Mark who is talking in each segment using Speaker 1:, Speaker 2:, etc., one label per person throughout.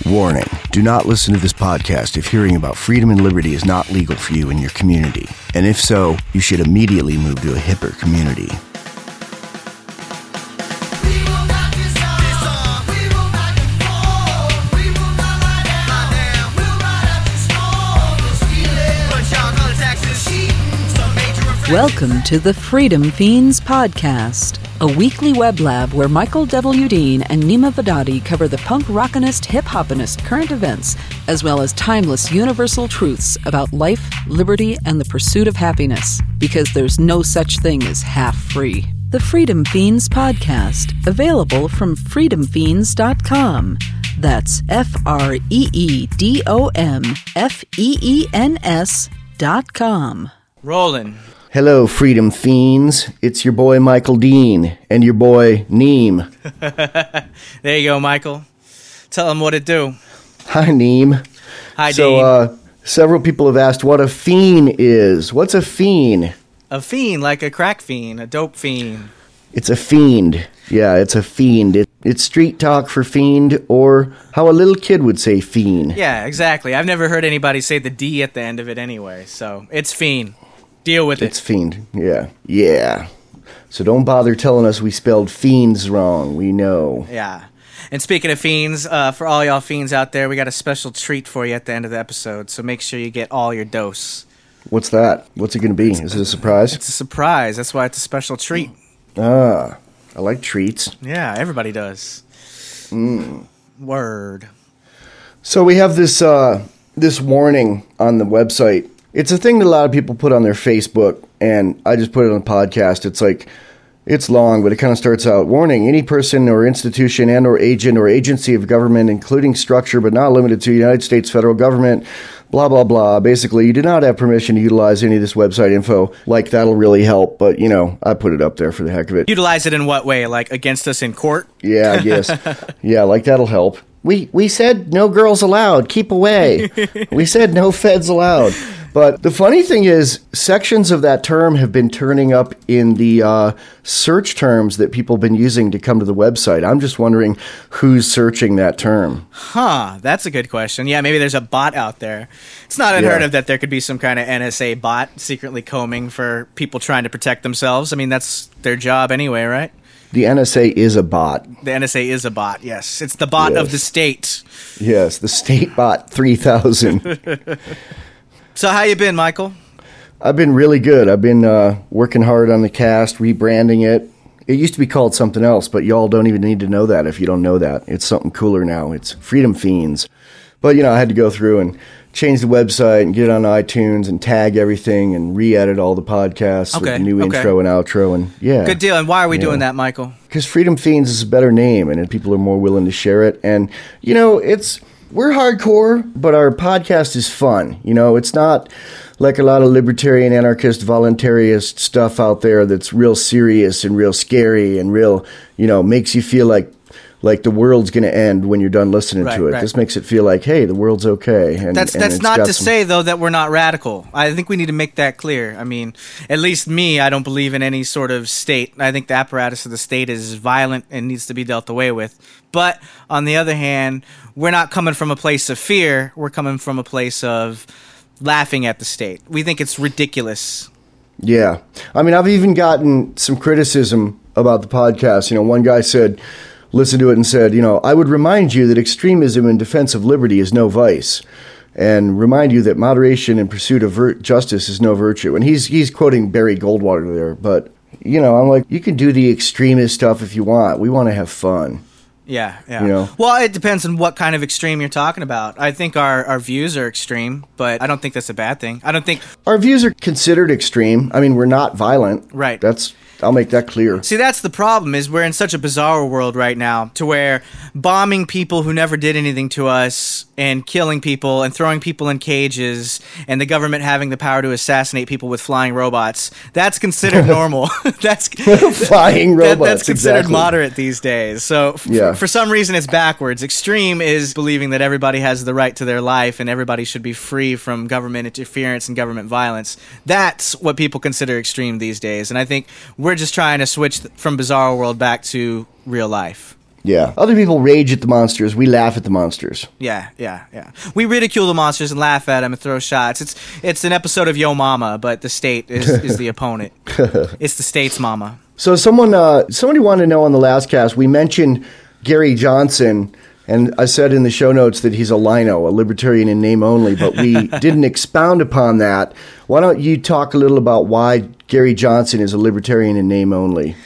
Speaker 1: Warning, do not listen to this podcast if hearing about freedom and liberty is not legal for you in your community. And if so, you should immediately move to a hipper community.
Speaker 2: Welcome to the Freedom Fiends Podcast, a weekly web lab where Michael W. Dean and Nima Vadadi cover the punk rockinist, hip-hopinist current events, as well as timeless universal truths about life, liberty, and the pursuit of happiness, because there's no such thing as half-free. The Freedom Fiends Podcast, available from freedomfiends.com. That's freedomfeens.com.
Speaker 3: Rolling.
Speaker 1: Hello, Freedom Fiends. It's your boy Michael Dean and your boy Neem.
Speaker 3: There you go, Michael. Tell him what it do.
Speaker 1: Hi, Neem.
Speaker 3: Hi, Dean.
Speaker 1: Several people have asked what a fiend is. What's a fiend?
Speaker 3: A fiend, like a crack fiend, a dope fiend.
Speaker 1: It's a fiend. Yeah, it's a fiend. It's street talk for fiend, or how a little kid would say fiend.
Speaker 3: Yeah, exactly. I've never heard anybody say the D at the end of it anyway, so it's fiend. Deal with it.
Speaker 1: It's fiend. Yeah. Yeah. So don't bother telling us we spelled fiends wrong. We know.
Speaker 3: Yeah. And speaking of fiends, for all y'all fiends out there, we got a special treat for you at the end of the episode, so make sure you get all your dose.
Speaker 1: What's that? What's it going to be? Is it a surprise?
Speaker 3: It's a surprise. That's why it's a special treat.
Speaker 1: Ah, I like treats.
Speaker 3: Yeah, everybody does. Word.
Speaker 1: So we have this warning on the website. It's a thing that a lot of people put on their Facebook, and I just put it on the podcast. It's like, it's long, but it kind of starts out, warning, any person or institution and or agent or agency of government, including structure but not limited to United States federal government, blah, blah, blah. Basically, you do not have permission to utilize any of this website info. Like, that'll really help, but, you know, I put it up there for the heck of it.
Speaker 3: Utilize it in what way? Like, against us in court?
Speaker 1: Yeah, I guess. Yeah, like, that'll help. We said no girls allowed. Keep away. We said no feds allowed. But the funny thing is, sections of that term have been turning up in the search terms that people have been using to come to the website. I'm just wondering who's searching that term.
Speaker 3: Huh, that's a good question. Yeah, maybe there's a bot out there. It's not unheard of that there could be some kind of NSA bot secretly combing for people trying to protect themselves. I mean, that's their job anyway, right?
Speaker 1: The NSA is a bot.
Speaker 3: The NSA is a bot, yes. It's the bot of the state.
Speaker 1: Yes, the state bot 3000.
Speaker 3: So how you been, Michael?
Speaker 1: I've been really good. I've been working hard on the cast, rebranding it. It used to be called something else, but y'all don't even need to know that if you don't know that. It's something cooler now. It's Freedom Fiends. But, you know, I had to go through and change the website and get it on iTunes and tag everything and re-edit all the podcasts with the new intro and outro. And yeah.
Speaker 3: Good deal. And why are we doing that, Michael?
Speaker 1: Because Freedom Fiends is a better name and people are more willing to share it. And, you know, we're hardcore, but our podcast is fun. You know, it's not like a lot of libertarian, anarchist, voluntarist stuff out there that's real serious and real scary and real, you know, makes you feel like the world's going to end when you're done listening to it. Right. This makes it feel like, hey, the world's okay. And
Speaker 3: that's not to say, though, that we're not radical. I think we need to make that clear. I mean, at least me, I don't believe in any sort of state. I think the apparatus of the state is violent and needs to be dealt away with. But on the other hand, we're not coming from a place of fear. We're coming from a place of laughing at the state. We think it's ridiculous.
Speaker 1: Yeah. I mean, I've even gotten some criticism about the podcast. You know, one guy listened to it and said, you know, I would remind you that extremism in defense of liberty is no vice, and remind you that moderation in pursuit of justice is no virtue. And he's quoting Barry Goldwater there, but, you know, I'm like, you can do the extremist stuff if you want. We want to have fun.
Speaker 3: Yeah.
Speaker 1: You know?
Speaker 3: Well, it depends on what kind of extreme you're talking about. I think our views are extreme, but I don't think that's a bad thing. I don't think...
Speaker 1: Our views are considered extreme. I mean, we're not violent.
Speaker 3: Right.
Speaker 1: I'll make that clear.
Speaker 3: See, that's the problem, is we're in such a bizarre world right now to where bombing people who never did anything to us and killing people and throwing people in cages and the government having the power to assassinate people with flying robots, that's considered normal. That's
Speaker 1: flying robots.
Speaker 3: That's considered
Speaker 1: exactly.
Speaker 3: Moderate these days. So for some reason it's backwards. Extreme is believing that everybody has the right to their life and everybody should be free from government interference and government violence. That's what people consider extreme these days. And I think we're just trying to switch from bizarre world back to real life.
Speaker 1: Yeah. Other people rage at the monsters. We laugh at the monsters.
Speaker 3: Yeah. We ridicule the monsters and laugh at them and throw shots. It's an episode of Yo Mama, but the state is the opponent. It's the state's mama.
Speaker 1: So somebody wanted to know on the last cast, we mentioned Gary Johnson, and I said in the show notes that he's a lino, a libertarian in name only, but we didn't expound upon that. Why don't you talk a little about why Gary Johnson is a libertarian in name only?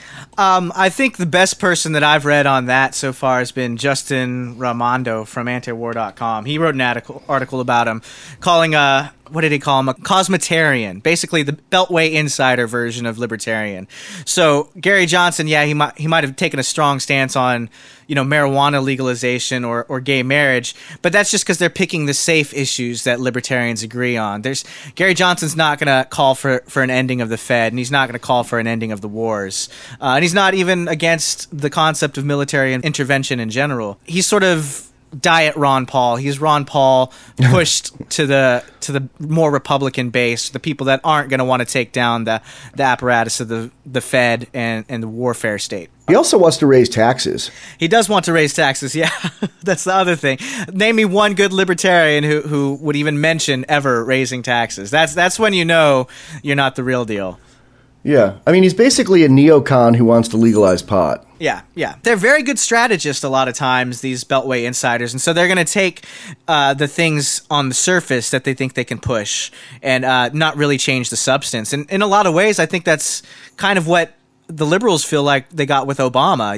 Speaker 3: I think the best person that I've read on that so far has been Justin Raimondo from antiwar.com. He wrote an article about him, calling what did he call him? A cosmetarian, basically the Beltway insider version of libertarian. So Gary Johnson, yeah, he might have taken a strong stance on, marijuana legalization or gay marriage, but that's just because they're picking the safe issues that libertarians agree on. Gary Johnson's not going to call for an ending of the Fed, and he's not going to call for an ending of the wars, and he's not even against the concept of military intervention in general. He's sort of Diet Ron Paul. He's Ron Paul pushed to the more Republican base, the people that aren't going to want to take down the apparatus of the Fed and the warfare state.
Speaker 1: He also wants to raise taxes.
Speaker 3: He does want to raise taxes, yeah. That's the other thing. Name me one good libertarian who would even mention ever raising taxes. That's when you know you're not the real deal.
Speaker 1: Yeah. I mean, he's basically a neocon who wants to legalize pot.
Speaker 3: Yeah. They're very good strategists a lot of times, these Beltway insiders. And so they're going to take the things on the surface that they think they can push and not really change the substance. And in a lot of ways, I think that's kind of what the liberals feel like they got with Obama.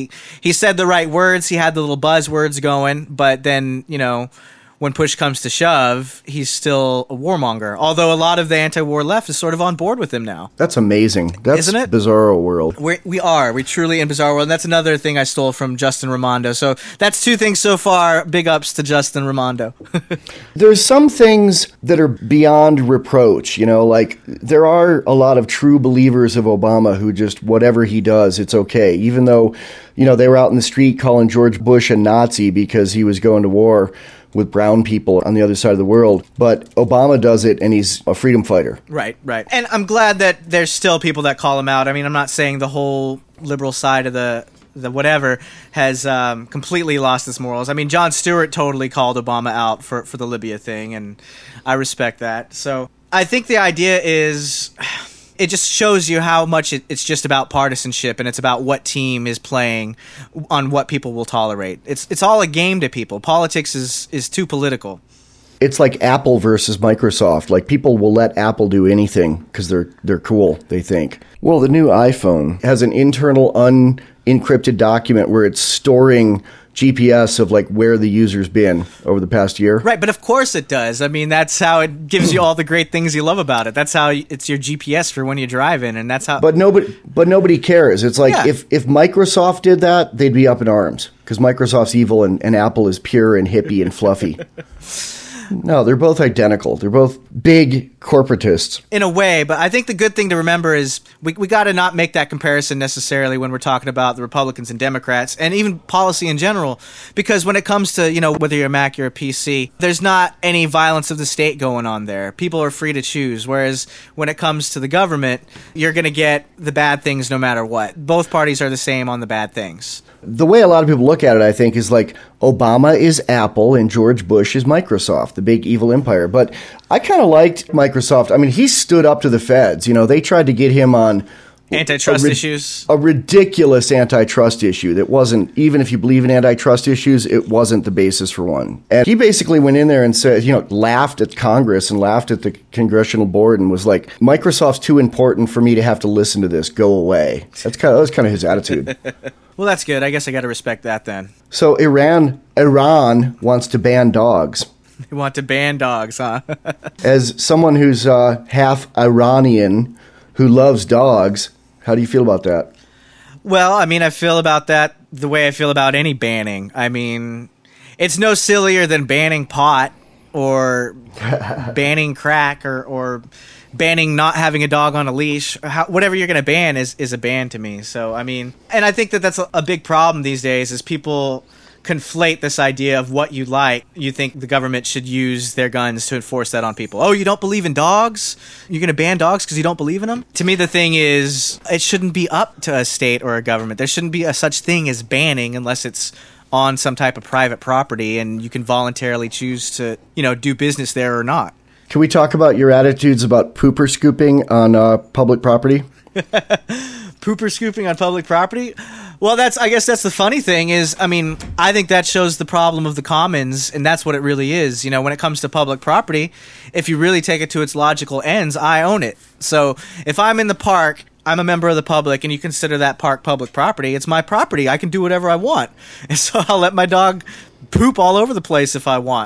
Speaker 3: He said the right words. He had the little buzzwords going. But then, when push comes to shove, he's still a warmonger. Although a lot of the anti-war left is sort of on board with him now.
Speaker 1: That's amazing. That's
Speaker 3: Isn't it?
Speaker 1: Bizarro world.
Speaker 3: We truly in Bizarro world. And that's another thing I stole from Justin Raimondo. So that's two things so far. Big ups to Justin Raimondo.
Speaker 1: There's some things that are beyond reproach. Like there are a lot of true believers of Obama who just whatever he does, it's okay. Even though, they were out in the street calling George Bush a Nazi because he was going to war with brown people on the other side of the world. But Obama does it, and he's a freedom fighter.
Speaker 3: Right. And I'm glad that there's still people that call him out. I mean, I'm not saying the whole liberal side of the whatever has completely lost its morals. I mean, Jon Stewart totally called Obama out for the Libya thing, and I respect that. So I think the idea is it just shows you how much it's just about partisanship, and it's about what team is playing on what people will tolerate. It's all a game to people. Politics is too political.
Speaker 1: It's like Apple versus Microsoft. Like people will let Apple do anything because they're cool, they think. Well, the new iPhone has an internal unencrypted document where it's storing GPS of like where the user's been over the past year.
Speaker 3: Right, but of course it does. I mean, that's how it gives you all the great things you love about it. That's how it's your GPS for when you drive in, and that's how.
Speaker 1: But nobody cares. It's like if Microsoft did that, they'd be up in arms because Microsoft's evil and Apple is pure and hippie and fluffy. No, they're both identical. They're both big corporatists.
Speaker 3: In a way, but I think the good thing to remember is we got to not make that comparison necessarily when we're talking about the Republicans and Democrats and even policy in general, because when it comes to, whether you're a Mac or a PC, there's not any violence of the state going on there. People are free to choose, whereas when it comes to the government, you're going to get the bad things no matter what. Both parties are the same on the bad things.
Speaker 1: The way a lot of people look at it, I think, is like Obama is Apple and George Bush is Microsoft, the big evil empire. But I kind of liked Microsoft. I mean, he stood up to the feds. They tried to get him on
Speaker 3: antitrust issues.
Speaker 1: A ridiculous antitrust issue that wasn't, even if you believe in antitrust issues, it wasn't the basis for one. And he basically went in there and said, laughed at Congress and laughed at the congressional board and was like, Microsoft's too important for me to have to listen to this. Go away. That was kind of his attitude.
Speaker 3: Well, that's good. I guess I got to respect that then.
Speaker 1: So Iran wants to ban dogs.
Speaker 3: They want to ban dogs, huh?
Speaker 1: As someone who's half Iranian who loves dogs, how do you feel about that?
Speaker 3: Well, I mean, I feel about that the way I feel about any banning. I mean, it's no sillier than banning pot or banning crack or banning not having a dog on a leash. Whatever you're going to ban is a ban to me. So, I mean, and I think that's a big problem these days is people conflate this idea of what you like. You think the government should use their guns to enforce that on people. Oh, you don't believe in dogs? You're going to ban dogs because you don't believe in them? To me, the thing is, it shouldn't be up to a state or a government. There shouldn't be a such thing as banning unless it's on some type of private property and you can voluntarily choose to, do business there or not.
Speaker 1: Can we talk about your attitudes about pooper scooping on public property?
Speaker 3: Pooper scooping on public property? Well, I guess that's the funny thing is, I think that shows the problem of the commons, and that's what it really is. When it comes to public property, if you really take it to its logical ends, I own it. So if I'm in the park, I'm a member of the public, and you consider that park public property, it's my property. I can do whatever I want. And so I'll let my dog poop all over the place if I want.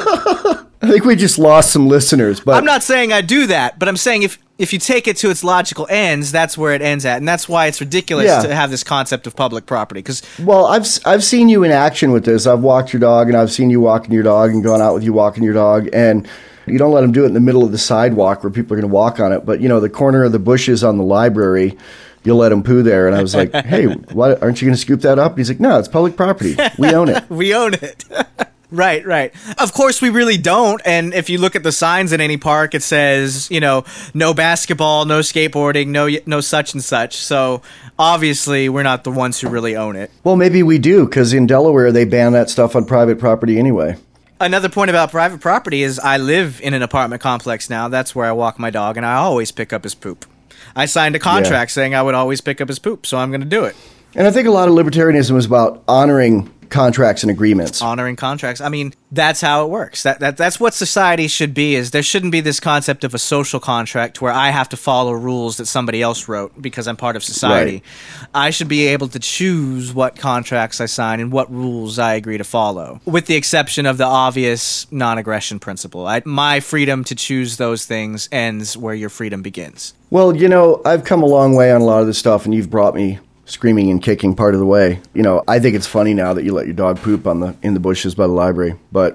Speaker 1: I think we just lost some listeners. But
Speaker 3: I'm not saying I do that, but I'm saying if you take it to its logical ends, that's where it ends at, and that's why it's ridiculous to have this concept of public property.
Speaker 1: Well, I've seen you in action with this. I've walked your dog, and I've seen you walking your dog, and gone out with you walking your dog, and you don't let them do it in the middle of the sidewalk where people are going to walk on it. But the corner of the bushes on the library, you'll let them poo there. And I was like, hey, what, aren't you going to scoop that up? And he's like, no, it's public property. We own it.
Speaker 3: We own it. Right. Of course, we really don't. And if you look at the signs in any park, it says, no basketball, no skateboarding, no such and such. So obviously, we're not the ones who really own it.
Speaker 1: Well, maybe we do, because in Delaware, they ban that stuff on private property anyway.
Speaker 3: Another point about private property is I live in an apartment complex now. That's where I walk my dog, and I always pick up his poop. I signed a contract saying I would always pick up his poop, so I'm going to do it.
Speaker 1: And I think a lot of libertarianism is about honoring contracts and agreements.
Speaker 3: Honoring contracts. That's how it works. That's what society should be. Is there shouldn't be this concept of a social contract where I have to follow rules that somebody else wrote because I'm part of society. Right. I should be able to choose what contracts I sign and what rules I agree to follow, with the exception of the obvious non-aggression principle. My freedom to choose those things ends where your freedom begins.
Speaker 1: Well, I've come a long way on a lot of this stuff, and you've brought me screaming and kicking part of the way. I think it's funny now that you let your dog poop in the bushes by the library. But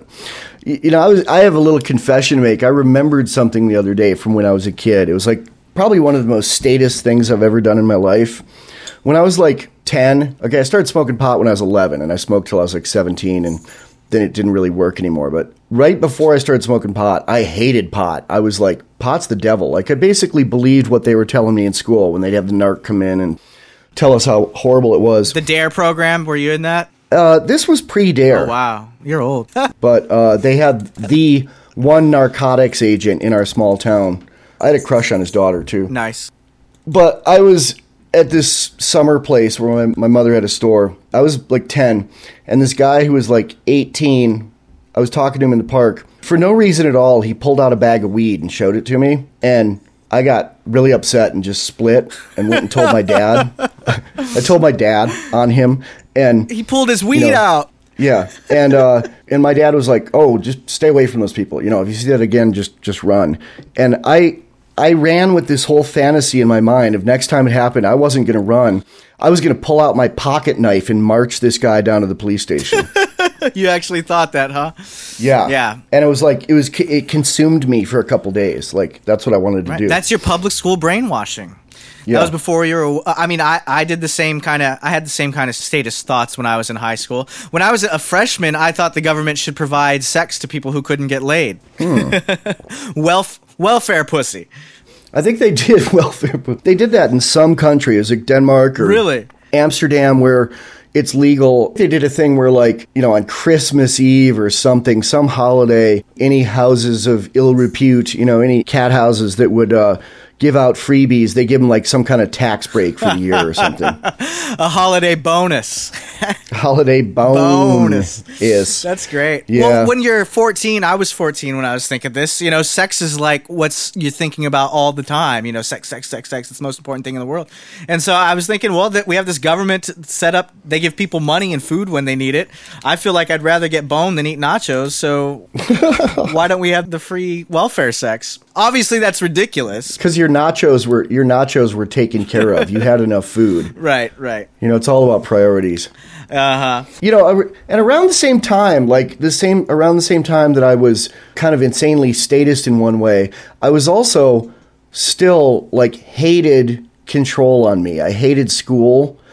Speaker 1: I have a little confession to make. I remembered something the other day from when I was a kid. It was like probably one of the most statist things I've ever done in my life. When I was like 10, I started smoking pot when I was 11, and I smoked till I was like 17, and then it didn't really work anymore. But right before I started smoking pot, I hated pot. I was like, pot's the devil. Like, I basically believed what they were telling me in school when they'd have the narc come in and tell us how horrible it was.
Speaker 3: The DARE program, were you in that?
Speaker 1: This was pre-DARE.
Speaker 3: Oh, wow. You're old.
Speaker 1: But they had the one narcotics agent in our small town. I had a crush on his daughter, too.
Speaker 3: Nice.
Speaker 1: But I was at this summer place where my mother had a store. I was like 10, and this guy who was like 18, I was talking to him in the park. For no reason at all, he pulled out a bag of weed and showed it to me, and I got really upset and just split and went and told my dad. I told my dad on him, and
Speaker 3: he pulled his weed out.
Speaker 1: Yeah, and my dad was like, "Oh, just stay away from those people. If you see that again, just run." And I ran with this whole fantasy in my mind of next time it happened, I wasn't going to run. I was going to pull out my pocket knife and march this guy down to the police station.
Speaker 3: You actually thought that, huh?
Speaker 1: Yeah.
Speaker 3: Yeah.
Speaker 1: And it was like, it consumed me for a couple days. Like, that's what I wanted to do.
Speaker 3: That's your public school brainwashing.
Speaker 1: Yeah.
Speaker 3: That was before you were, I did the same kind of, I had the same kind of status thoughts when I was in high school. When I was a freshman, I thought the government should provide sex to people who couldn't get laid. Welfare pussy.
Speaker 1: I think they did welfare. They did that in some countries, like Denmark or
Speaker 3: really?
Speaker 1: Amsterdam, where it's legal. They did a thing where, like, on Christmas Eve or something, some holiday, any houses of ill repute, any cat houses that would give out freebies, they give them like some kind of tax break for the year or something.
Speaker 3: A holiday bonus.
Speaker 1: Holiday bonus. Yes.
Speaker 3: That's great.
Speaker 1: Yeah.
Speaker 3: Well, when you're 14, I was 14 when I was thinking this, sex is like what's you're thinking about all the time. Sex. It's the most important thing in the world. And so I was thinking, well, that we have this government set up. They give people money and food when they need it. I feel like I'd rather get boned than eat nachos. So why don't we have the free welfare sex? Obviously, that's ridiculous.
Speaker 1: Because your nachos were taken care of. You had enough food.
Speaker 3: Right.
Speaker 1: It's all about priorities.
Speaker 3: Uh-huh.
Speaker 1: And around the same time, around the same time that I was kind of insanely statist in one way, I was also still hated control on me. I hated school.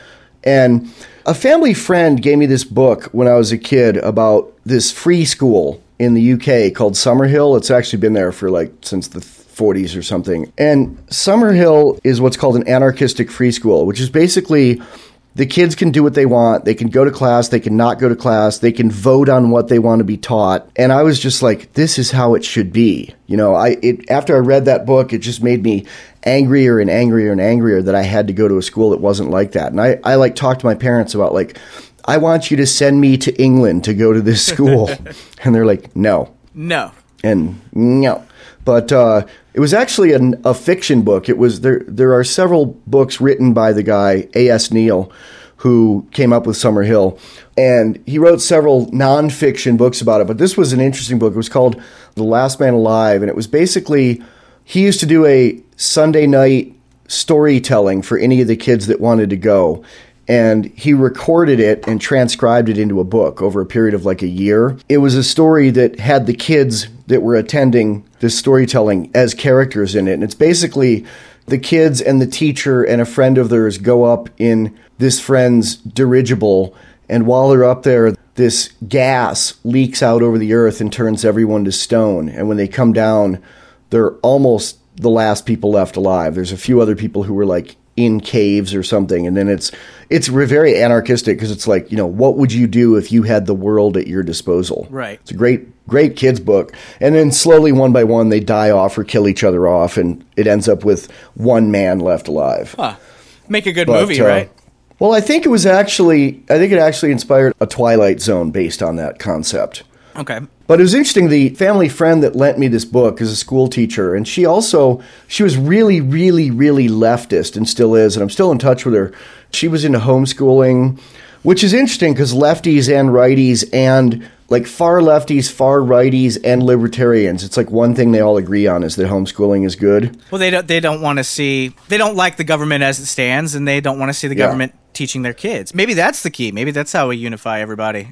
Speaker 1: And a family friend gave me this book when I was a kid about this free school in the UK called Summerhill. It's actually been there for since the 40s or something. And Summerhill is what's called an anarchistic free school, which is basically the kids can do what they want. They can go to class. They can not go to class. They can vote on what they want to be taught. And I was just like, this is how it should be. After I read that book, it just made me angrier and angrier and angrier that I had to go to a school that wasn't like that. And I talked to my parents about I want you to send me to England to go to this school. And they're like, no.
Speaker 3: No.
Speaker 1: And no. But it was actually a fiction book. It was there are several books written by the guy A.S. Neal, who came up with Summerhill, and he wrote several nonfiction books about it. But this was an interesting book. It was called The Last Man Alive, and it was basically he used to do a Sunday night storytelling for any of the kids that wanted to go. And he recorded it and transcribed it into a book over a period of a year. It was a story that had the kids that were attending this storytelling as characters in it. And it's basically the kids and the teacher and a friend of theirs go up in this friend's dirigible. And while they're up there, this gas leaks out over the earth and turns everyone to stone. And when they come down, they're almost the last people left alive. There's a few other people who were in caves or something. And then it's very anarchistic because it's what would you do if you had the world at your disposal?
Speaker 3: Right.
Speaker 1: It's a great kids book. And then slowly, one by one, they die off or kill each other off, and it ends up with one man left alive.
Speaker 3: Huh. Make a good movie, right?
Speaker 1: Well, I think it actually inspired a Twilight Zone based on that concept.
Speaker 3: Okay.
Speaker 1: But it was interesting. The family friend that lent me this book is a school teacher, and she was really, really, really leftist and still is, and I'm still in touch with her. She was into homeschooling, which is interesting because lefties and righties and far lefties, far righties, and libertarians, it's one thing they all agree on is that homeschooling is good.
Speaker 3: Well, they don't want to see, they don't like the government as it stands, and they don't want to see the government teaching their kids. Maybe that's the key. Maybe that's how we unify everybody.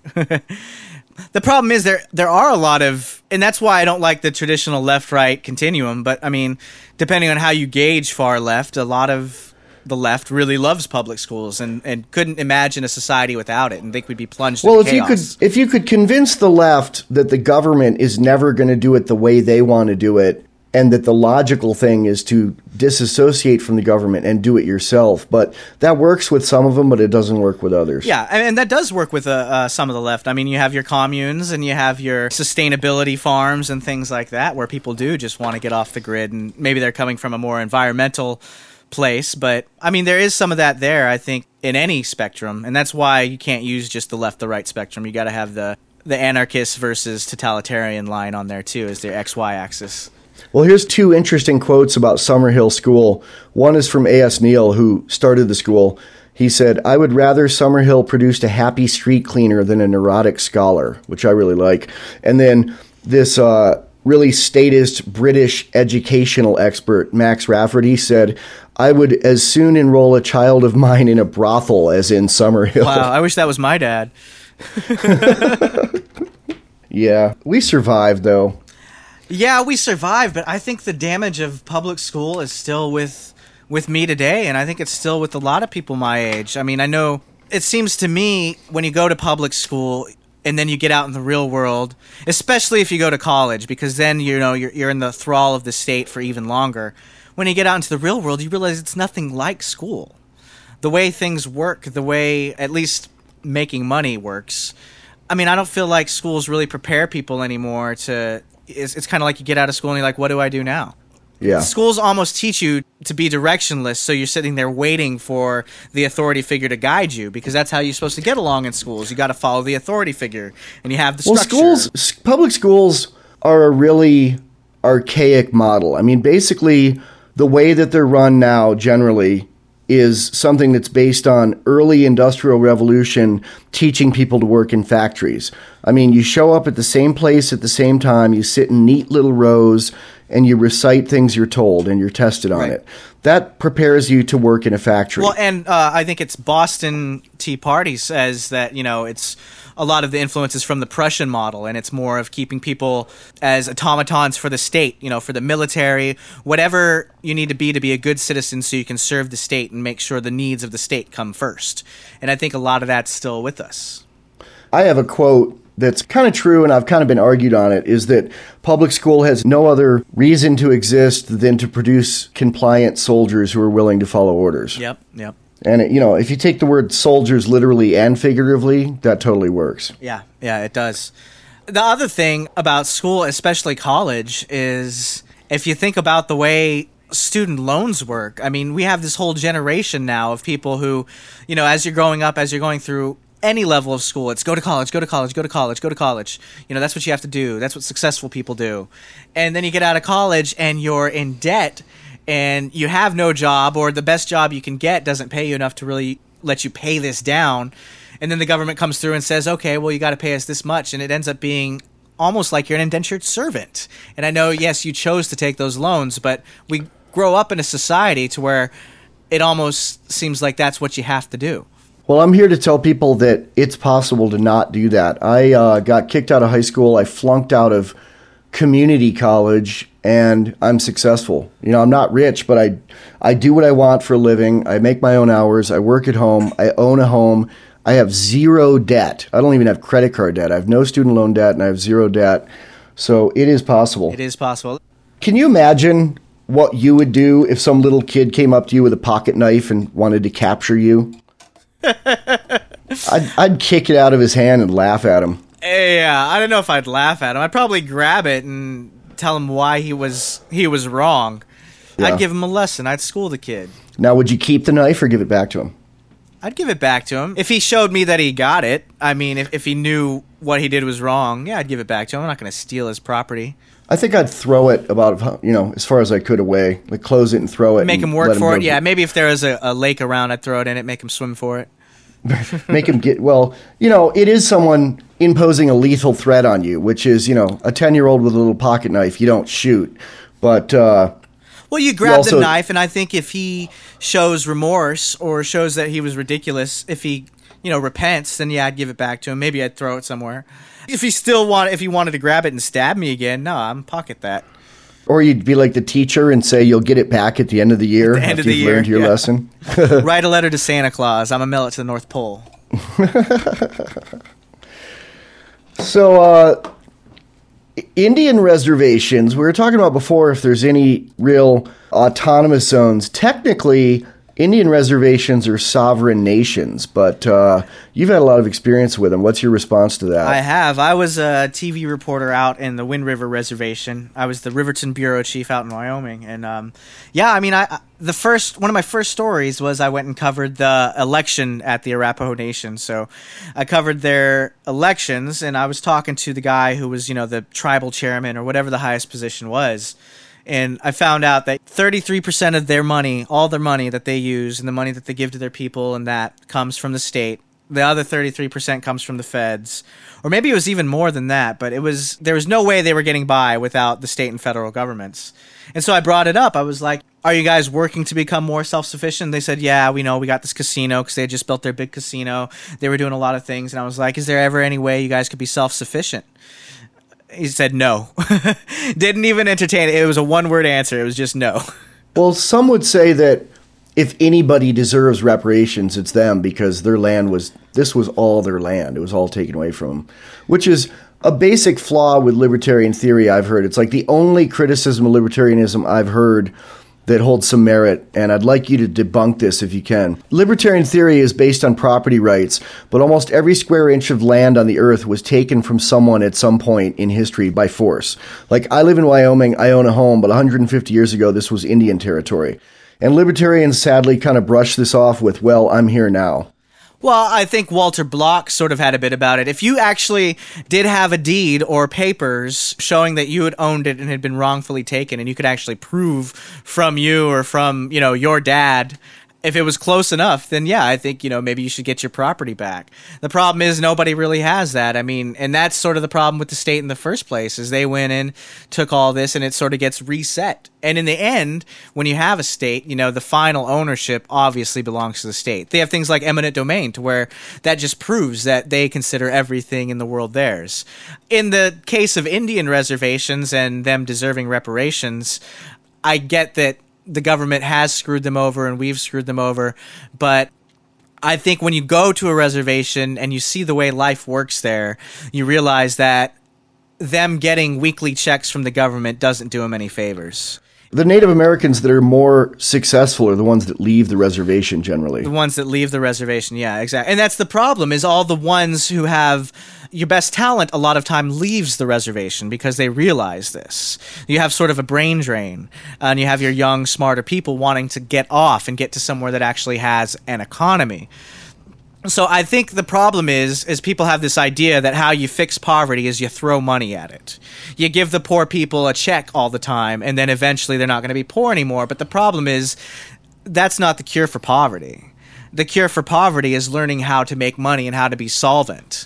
Speaker 3: The problem is there are a lot of, and that's why I don't like the traditional left-right continuum, but I mean, depending on how you gauge far left, a lot of the left really loves public schools and couldn't imagine a society without it and think we'd be plunged in chaos.
Speaker 1: If you could convince the left that the government is never going to do it the way they want to do it, and that the logical thing is to disassociate from the government and do it yourself. But that works with some of them, but it doesn't work with others.
Speaker 3: Yeah, and that does work with some of the left. I mean, you have your communes and you have your sustainability farms and things like that where people do just want to get off the grid, and maybe they're coming from a more environmental place. But, I mean, there is some of that there, I think, in any spectrum. And that's why you can't use just the left, the right spectrum. You got to have the anarchist versus totalitarian line on there, too, as their XY axis.
Speaker 1: Well, here's two interesting quotes about Summerhill School. One is from A.S. Neal, who started the school. He said, "I would rather Summerhill produced a happy street cleaner than a neurotic scholar," which I really like. And then this really statist British educational expert, Max Rafferty, said, "I would as soon enroll a child of mine in a brothel as in Summerhill."
Speaker 3: Wow, I wish that was my dad.
Speaker 1: Yeah, we survived, though.
Speaker 3: Yeah, we survived, but I think the damage of public school is still with me today, and I think it's still with a lot of people my age. I mean, I know it seems to me when you go to public school and then you get out in the real world, especially if you go to college, because then you're in the thrall of the state for even longer. When you get out into the real world, you realize it's nothing like school. The way things work, the way at least making money works. I mean, I don't feel like schools really prepare people anymore to... It's kind of like you get out of school and you're like, what do I do now?
Speaker 1: Yeah.
Speaker 3: Schools almost teach you to be directionless, so you're sitting there waiting for the authority figure to guide you, because that's how you're supposed to get along in schools. You got to follow the authority figure, and you have the structure.
Speaker 1: Well, public schools are a really archaic model. I mean, basically, the way that they're run now generally is something that's based on early industrial revolution, teaching people to work in factories. I mean, you show up at the same place at the same time, you sit in neat little rows, and you recite things you're told, and you're tested on it. That prepares you to work in a factory.
Speaker 3: Well, and I think it's Boston Tea Party says that, it's a lot of the influences from the Prussian model, and it's more of keeping people as automatons for the state, for the military, whatever you need to be a good citizen so you can serve the state and make sure the needs of the state come first. And I think a lot of that's still with us.
Speaker 1: I have a quote that's kind of true, and I've kind of been argued on it, is that public school has no other reason to exist than to produce compliant soldiers who are willing to follow orders.
Speaker 3: Yep.
Speaker 1: And, if you take the word soldiers literally and figuratively, that totally works.
Speaker 3: Yeah, it does. The other thing about school, especially college, is if you think about the way student loans work, I mean, we have this whole generation now of people who, as you're growing up, as you're going through any level of school, it's go to college, go to college, go to college, go to college. That's what you have to do. That's what successful people do. And then you get out of college and you're in debt and you have no job, or the best job you can get doesn't pay you enough to really let you pay this down. And then the government comes through and says, okay, well, you got to pay us this much. And it ends up being almost like you're an indentured servant. And I know, yes, you chose to take those loans, but we grow up in a society to where it almost seems like that's what you have to do.
Speaker 1: Well, I'm here to tell people that it's possible to not do that. I got kicked out of high school. I flunked out of community college, and I'm successful. I'm not rich, but I do what I want for a living. I make my own hours. I work at home. I own a home. I have zero debt. I don't even have credit card debt. I have no student loan debt, and I have zero debt. So it is possible.
Speaker 3: It is possible.
Speaker 1: Can you imagine what you would do if some little kid came up to you with a pocket knife and wanted to capture you? I'd kick it out of his hand and laugh at him.
Speaker 3: Yeah, I don't know if I'd laugh at him. I'd probably grab it and tell him why he was wrong. Yeah. I'd give him a lesson. I'd school the kid.
Speaker 1: Now, would you keep the knife or give it back to him?
Speaker 3: I'd give it back to him. If he showed me that he got it, I mean, if he knew what he did was wrong, yeah, I'd give it back to him. I'm not going to steal his property.
Speaker 1: I think I'd throw it about, as far as I could away. Like, close it and throw it.
Speaker 3: Make him work for it? Yeah, maybe if there was a lake around, I'd throw it in it, make him swim for it.
Speaker 1: Make him get, it is someone imposing a lethal threat on you, which is, a 10-year-old with a little pocket knife. You don't shoot. But,
Speaker 3: well, you grab the knife, and I think if he shows remorse or shows that he was ridiculous, if he, repents, then yeah, I'd give it back to him. Maybe I'd throw it somewhere. If he wanted to grab it and stab me again, no, I'm pocket that.
Speaker 1: Or you'd be like the teacher and say you'll get it back at the end of the year after you've learned your lesson.
Speaker 3: Write a letter to Santa Claus. I'm going to mail it to the North Pole.
Speaker 1: So, Indian reservations, we were talking about before if there's any real autonomous zones. Technically, Indian reservations are sovereign nations, but you've had a lot of experience with them. What's your response to that?
Speaker 3: I have. I was a TV reporter out in the Wind River Reservation. I was the Riverton Bureau Chief out in Wyoming. And one of my first stories was I went and covered the election at the Arapaho Nation. So I covered their elections, and I was talking to the guy who was, the tribal chairman or whatever the highest position was. And I found out that 33% of their money, all their money that they use and the money that they give to their people, and that comes from the state. The other 33% comes from the feds. Or maybe it was even more than that, but there was no way they were getting by without the state and federal governments. And so I brought it up. I was like, are you guys working to become more self-sufficient? They said, yeah, we know. We got this casino because they had just built their big casino. They were doing a lot of things. And I was like, is there ever any way you guys could be self-sufficient? He said no. Didn't even entertain it. It was a one-word answer. It was just no.
Speaker 1: Well, some would say that if anybody deserves reparations, it's them because their land was all their land. It was all taken away from them, which is a basic flaw with libertarian theory I've heard. It's like the only criticism of libertarianism I've heard that holds some merit, and I'd like you to debunk this if you can. Libertarian theory is based on property rights, but almost every square inch of land on the earth was taken from someone at some point in history by force. Like, I live in Wyoming, I own a home, but 150 years ago, this was Indian territory. And libertarians sadly kind of brush this off with, well, I'm here now.
Speaker 3: Well, I think Walter Block sort of had a bit about it. If you actually did have a deed or papers showing that you had owned it and had been wrongfully taken, and you could actually prove from you or from, your dad If it was close enough, then yeah, I think, maybe you should get your property back. The problem is nobody really has that. I mean, and that's sort of the problem with the state in the first place, is they went in, took all this, and it sort of gets reset. And in the end, when you have a state, the final ownership obviously belongs to the state. They have things like eminent domain, to where that just proves that they consider everything in the world theirs. In the case of Indian reservations and them deserving reparations, I get that the government has screwed them over and we've screwed them over, but I think when you go to a reservation and you see the way life works there, you realize that them getting weekly checks from the government doesn't do them any favors.
Speaker 1: The Native Americans that are more successful are the ones that leave the reservation generally.
Speaker 3: The ones that leave the reservation, yeah, exactly. And that's the problem, is all the ones who have your best talent a lot of time leaves the reservation because they realize this. You have sort of a brain drain, and you have your young, smarter people wanting to get off and get to somewhere that actually has an economy. So I think the problem is people have this idea that how you fix poverty is you throw money at it. You give the poor people a check all the time, and then eventually they're not going to be poor anymore. But the problem is that's not the cure for poverty. The cure for poverty is learning how to make money and how to be solvent.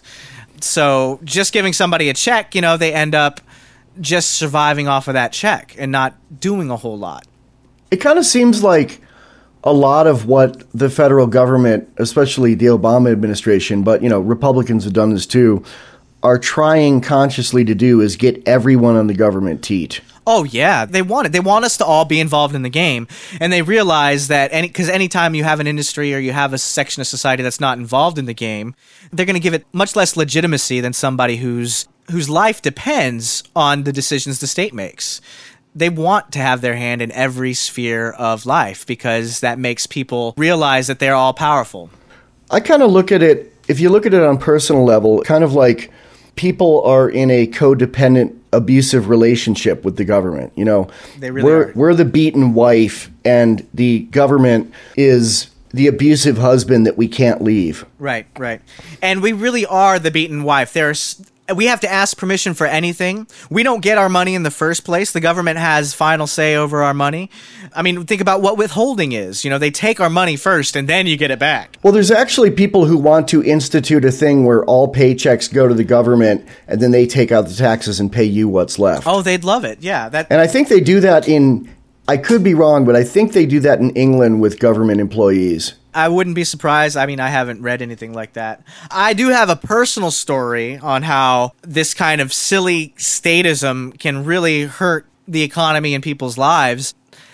Speaker 3: So just giving somebody a check, they end up just surviving off of that check and not doing a whole lot.
Speaker 1: It kind of seems like a lot of what the federal government, especially the Obama administration, but, Republicans have done this too, are trying consciously to do is get everyone on the government teat.
Speaker 3: Oh, yeah. They want it. They want us to all be involved in the game. And they realize that because anytime you have an industry or you have a section of society that's not involved in the game, they're going to give it much less legitimacy than somebody whose life depends on the decisions the state makes. They want to have their hand in every sphere of life because that makes people realize that they're all powerful.
Speaker 1: I kind of look at it, if you look at it on personal level, kind of like people are in a codependent, abusive relationship with the government.
Speaker 3: They really are.
Speaker 1: We're the beaten wife, and the government is the abusive husband that we can't leave.
Speaker 3: Right. And we really are the beaten wife. We have to ask permission for anything. We don't get our money in the first place. The government has final say over our money. I mean, think about what withholding is. They take our money first and then you get it back.
Speaker 1: Well, there's actually people who want to institute a thing where all paychecks go to the government and then they take out the taxes and pay you what's left.
Speaker 3: Oh, they'd love it. Yeah.
Speaker 1: And I think they do that I could be wrong, but I think they do that in England with government employees.
Speaker 3: I wouldn't be surprised. I mean, I haven't read anything like that. I do have a personal story on how this kind of silly statism can really hurt the economy and people's lives.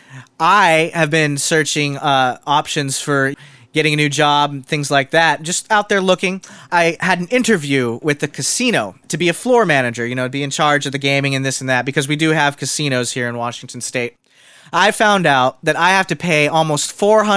Speaker 3: I have been searching options for getting a new job, things like that, just out there looking. I had an interview with the casino to be a floor manager, to be in charge of the gaming and this and that, because we do have casinos here in Washington State. I found out that I have to pay almost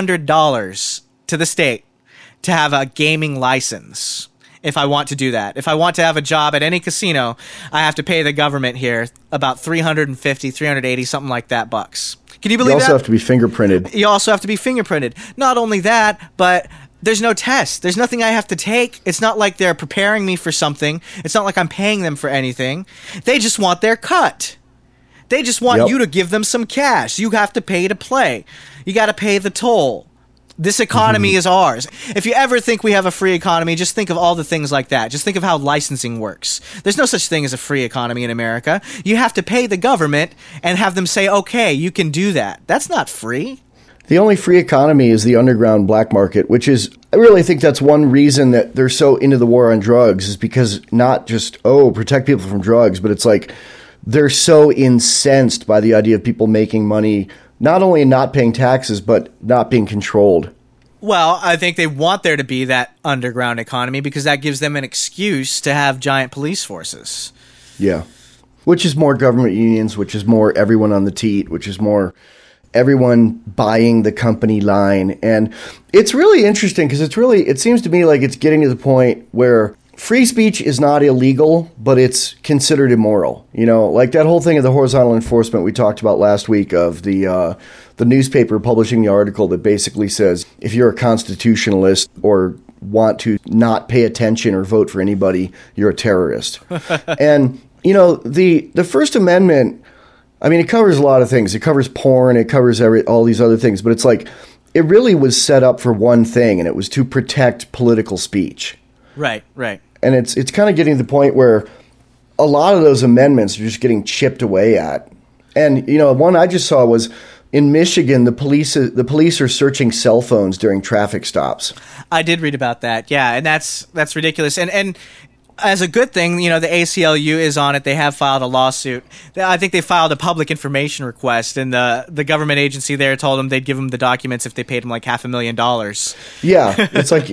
Speaker 3: $400 to the state to have a gaming license if I want to do that. If I want to have a job at any casino, I have to pay the government here about $350, $380, something like that bucks. Can you believe that?
Speaker 1: You also have to be fingerprinted.
Speaker 3: You also have to be fingerprinted. Not only that, but there's no test. There's nothing I have to take. It's not like they're preparing me for something. It's not like I'm paying them for anything. They just want their cut. They just want you to give them some cash. You have to pay to play. You got to pay the toll. This economy is ours. If you ever think we have a free economy, just think of all the things like that. Just think of how licensing works. There's no such thing as a free economy in America. You have to pay the government and have them say, okay, you can do that. That's not free.
Speaker 1: The only free economy is the underground black market, which is, I really think that's one reason that they're so into the war on drugs, is because not just, protect people from drugs, but it's like they're so incensed by the idea of people making money not only not paying taxes, but not being controlled.
Speaker 3: Well, I think they want there to be that underground economy because that gives them an excuse to have giant police forces.
Speaker 1: Yeah. Which is more government unions, which is more everyone on the teat, which is more everyone buying the company line. And it's really interesting because it seems to me like it's getting to the point where free speech is not illegal, but it's considered immoral. Like that whole thing of the horizontal enforcement we talked about last week of the newspaper publishing the article that basically says if you're a constitutionalist or want to not pay attention or vote for anybody, you're a terrorist. And, the First Amendment, I mean, it covers a lot of things. It covers porn, it covers all these other things, but it's like it really was set up for one thing, and it was to protect political speech.
Speaker 3: Right, right.
Speaker 1: And it's kind of getting to the point where a lot of those amendments are just getting chipped away at. And, one I just saw was in Michigan, the police are searching cell phones during traffic stops.
Speaker 3: I did read about that. Yeah, and that's ridiculous. And as a good thing, the ACLU is on it. They have filed a lawsuit. I think they filed a public information request, and the government agency there told them they'd give them the documents if they paid them like $500,000.
Speaker 1: Yeah, it's like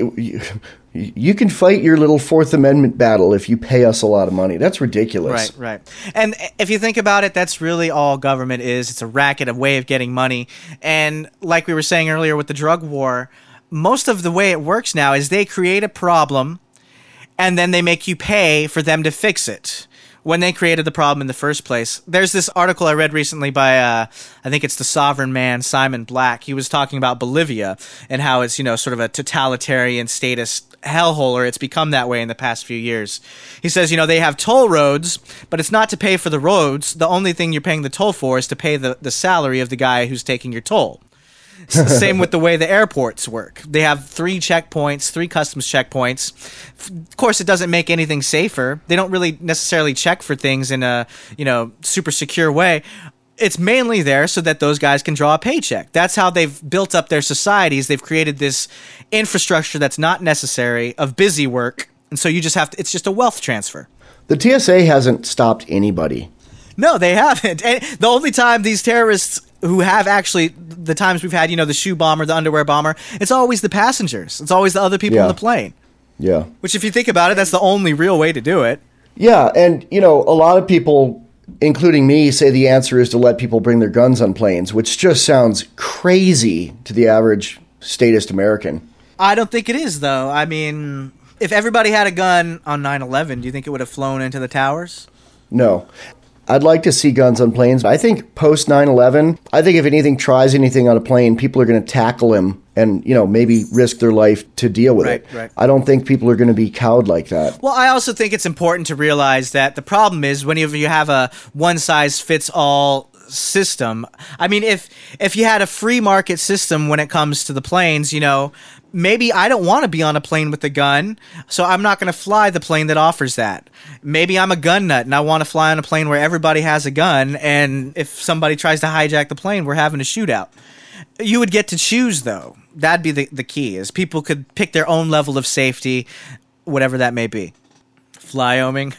Speaker 1: you can fight your little Fourth Amendment battle if you pay us a lot of money. That's ridiculous.
Speaker 3: Right. And if you think about it, that's really all government is. It's a racket, a way of getting money. And like we were saying earlier with the drug war, most of the way it works now is they create a problem, and then they make you pay for them to fix it when they created the problem in the first place. There's this article I read recently by, I think it's the Sovereign Man, Simon Black. He was talking about Bolivia and how it's, sort of a totalitarian statist hellhole, or it's become that way in the past few years. He says, they have toll roads, but it's not to pay for the roads. The only thing you're paying the toll for is to pay the salary of the guy who's taking your toll. It's the same with the way the airports work. They have 3 checkpoints, 3 customs checkpoints. Of course, it doesn't make anything safer. They don't really necessarily check for things in a, super secure way. It's mainly there so that those guys can draw a paycheck. That's how they've built up their societies. They've created this infrastructure that's not necessary of busy work. And so you just have to, it's just a wealth transfer.
Speaker 1: The TSA hasn't stopped anybody.
Speaker 3: No, they haven't. And the only time these terrorists who have actually, the times we've had, the shoe bomber, the underwear bomber, it's always the passengers. It's always the other people on the plane.
Speaker 1: Yeah.
Speaker 3: Which, if you think about it, that's the only real way to do it.
Speaker 1: Yeah, and, a lot of people, including me, say the answer is to let people bring their guns on planes, which just sounds crazy to the average statist American.
Speaker 3: I don't think it is, though. I mean, if everybody had a gun on 9/11, do you think it would have flown into the towers?
Speaker 1: No. I'd like to see guns on planes. I think post 9/11, I think if anything tries anything on a plane, people are going to tackle him and, maybe risk their life to deal with it.
Speaker 3: Right.
Speaker 1: I don't think people are going to be cowed like that.
Speaker 3: Well, I also think it's important to realize that the problem is whenever you have a one-size-fits-all system. I mean, if you had a free market system when it comes to the planes, maybe I don't want to be on a plane with a gun, so I'm not going to fly the plane that offers that. Maybe I'm a gun nut and I want to fly on a plane where everybody has a gun, and if somebody tries to hijack the plane, we're having a shootout. You would get to choose, though. That'd be the key, is people could pick their own level of safety, whatever that may be. Flyoming.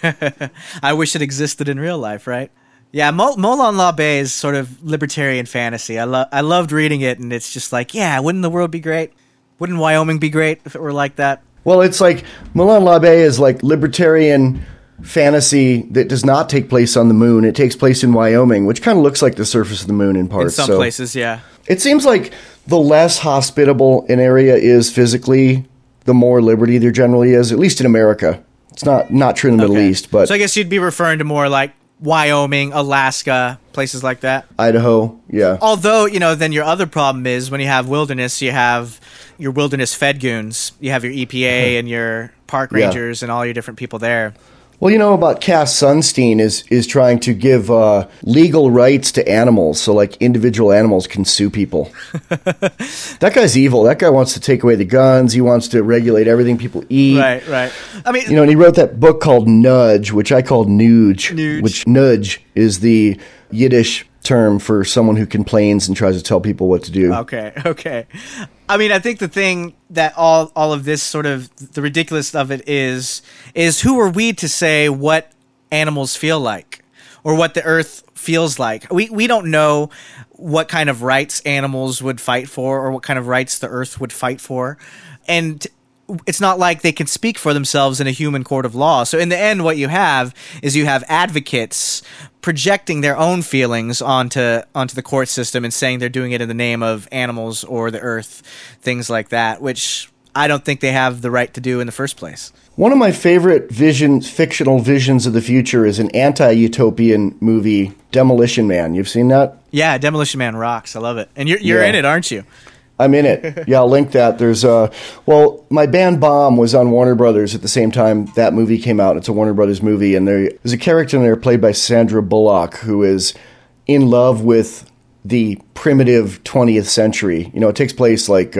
Speaker 3: I wish it existed in real life, right? Yeah, Molon Labe is sort of libertarian fantasy. I loved reading it, and it's just like, yeah, wouldn't the world be great? Wouldn't Wyoming be great if it were like that?
Speaker 1: Well, it's like Molon Labe is like libertarian fantasy that does not take place on the moon. It takes place in Wyoming, which kind of looks like the surface of the moon in parts.
Speaker 3: In some places, yeah.
Speaker 1: It seems like the less hospitable an area is physically, the more liberty there generally is, at least in America. It's not true in the Middle East, but...
Speaker 3: So I guess you'd be referring to more like Wyoming, Alaska, places like that?
Speaker 1: Idaho, yeah.
Speaker 3: Although, then your other problem is when you have wilderness, you have your wilderness fed goons. You have your EPA and your park rangers and all your different people there.
Speaker 1: Well, about Cass Sunstein is trying to give legal rights to animals, so like individual animals can sue people. That guy's evil. That guy wants to take away the guns. He wants to regulate everything people eat.
Speaker 3: Right. I mean,
Speaker 1: and he wrote that book called Nudge, which I called Nuge. Which nudge is the Yiddish term for someone who complains and tries to tell people what to do.
Speaker 3: Okay. I mean, I think the thing that all of this sort of, the ridiculous of it is who are we to say what animals feel like or what the earth feels like? We don't know what kind of rights animals would fight for or what kind of rights the earth would fight for. And it's not like they can speak for themselves in a human court of law. So in the end, what you have is you have advocates projecting their own feelings onto the court system and saying they're doing it in the name of animals or the earth, things like that, which I don't think they have the right to do in the first place.
Speaker 1: One of my favorite fictional visions of the future is an anti-utopian movie, Demolition Man. You've seen that?
Speaker 3: Yeah, Demolition Man rocks. I love it. And you're in it, aren't you?
Speaker 1: I'm in it. Yeah, I'll link that. There's my band Bomb was on Warner Brothers at the same time that movie came out. It's a Warner Brothers movie, and there's a character in there played by Sandra Bullock who is in love with the primitive 20th century. You know, it takes place like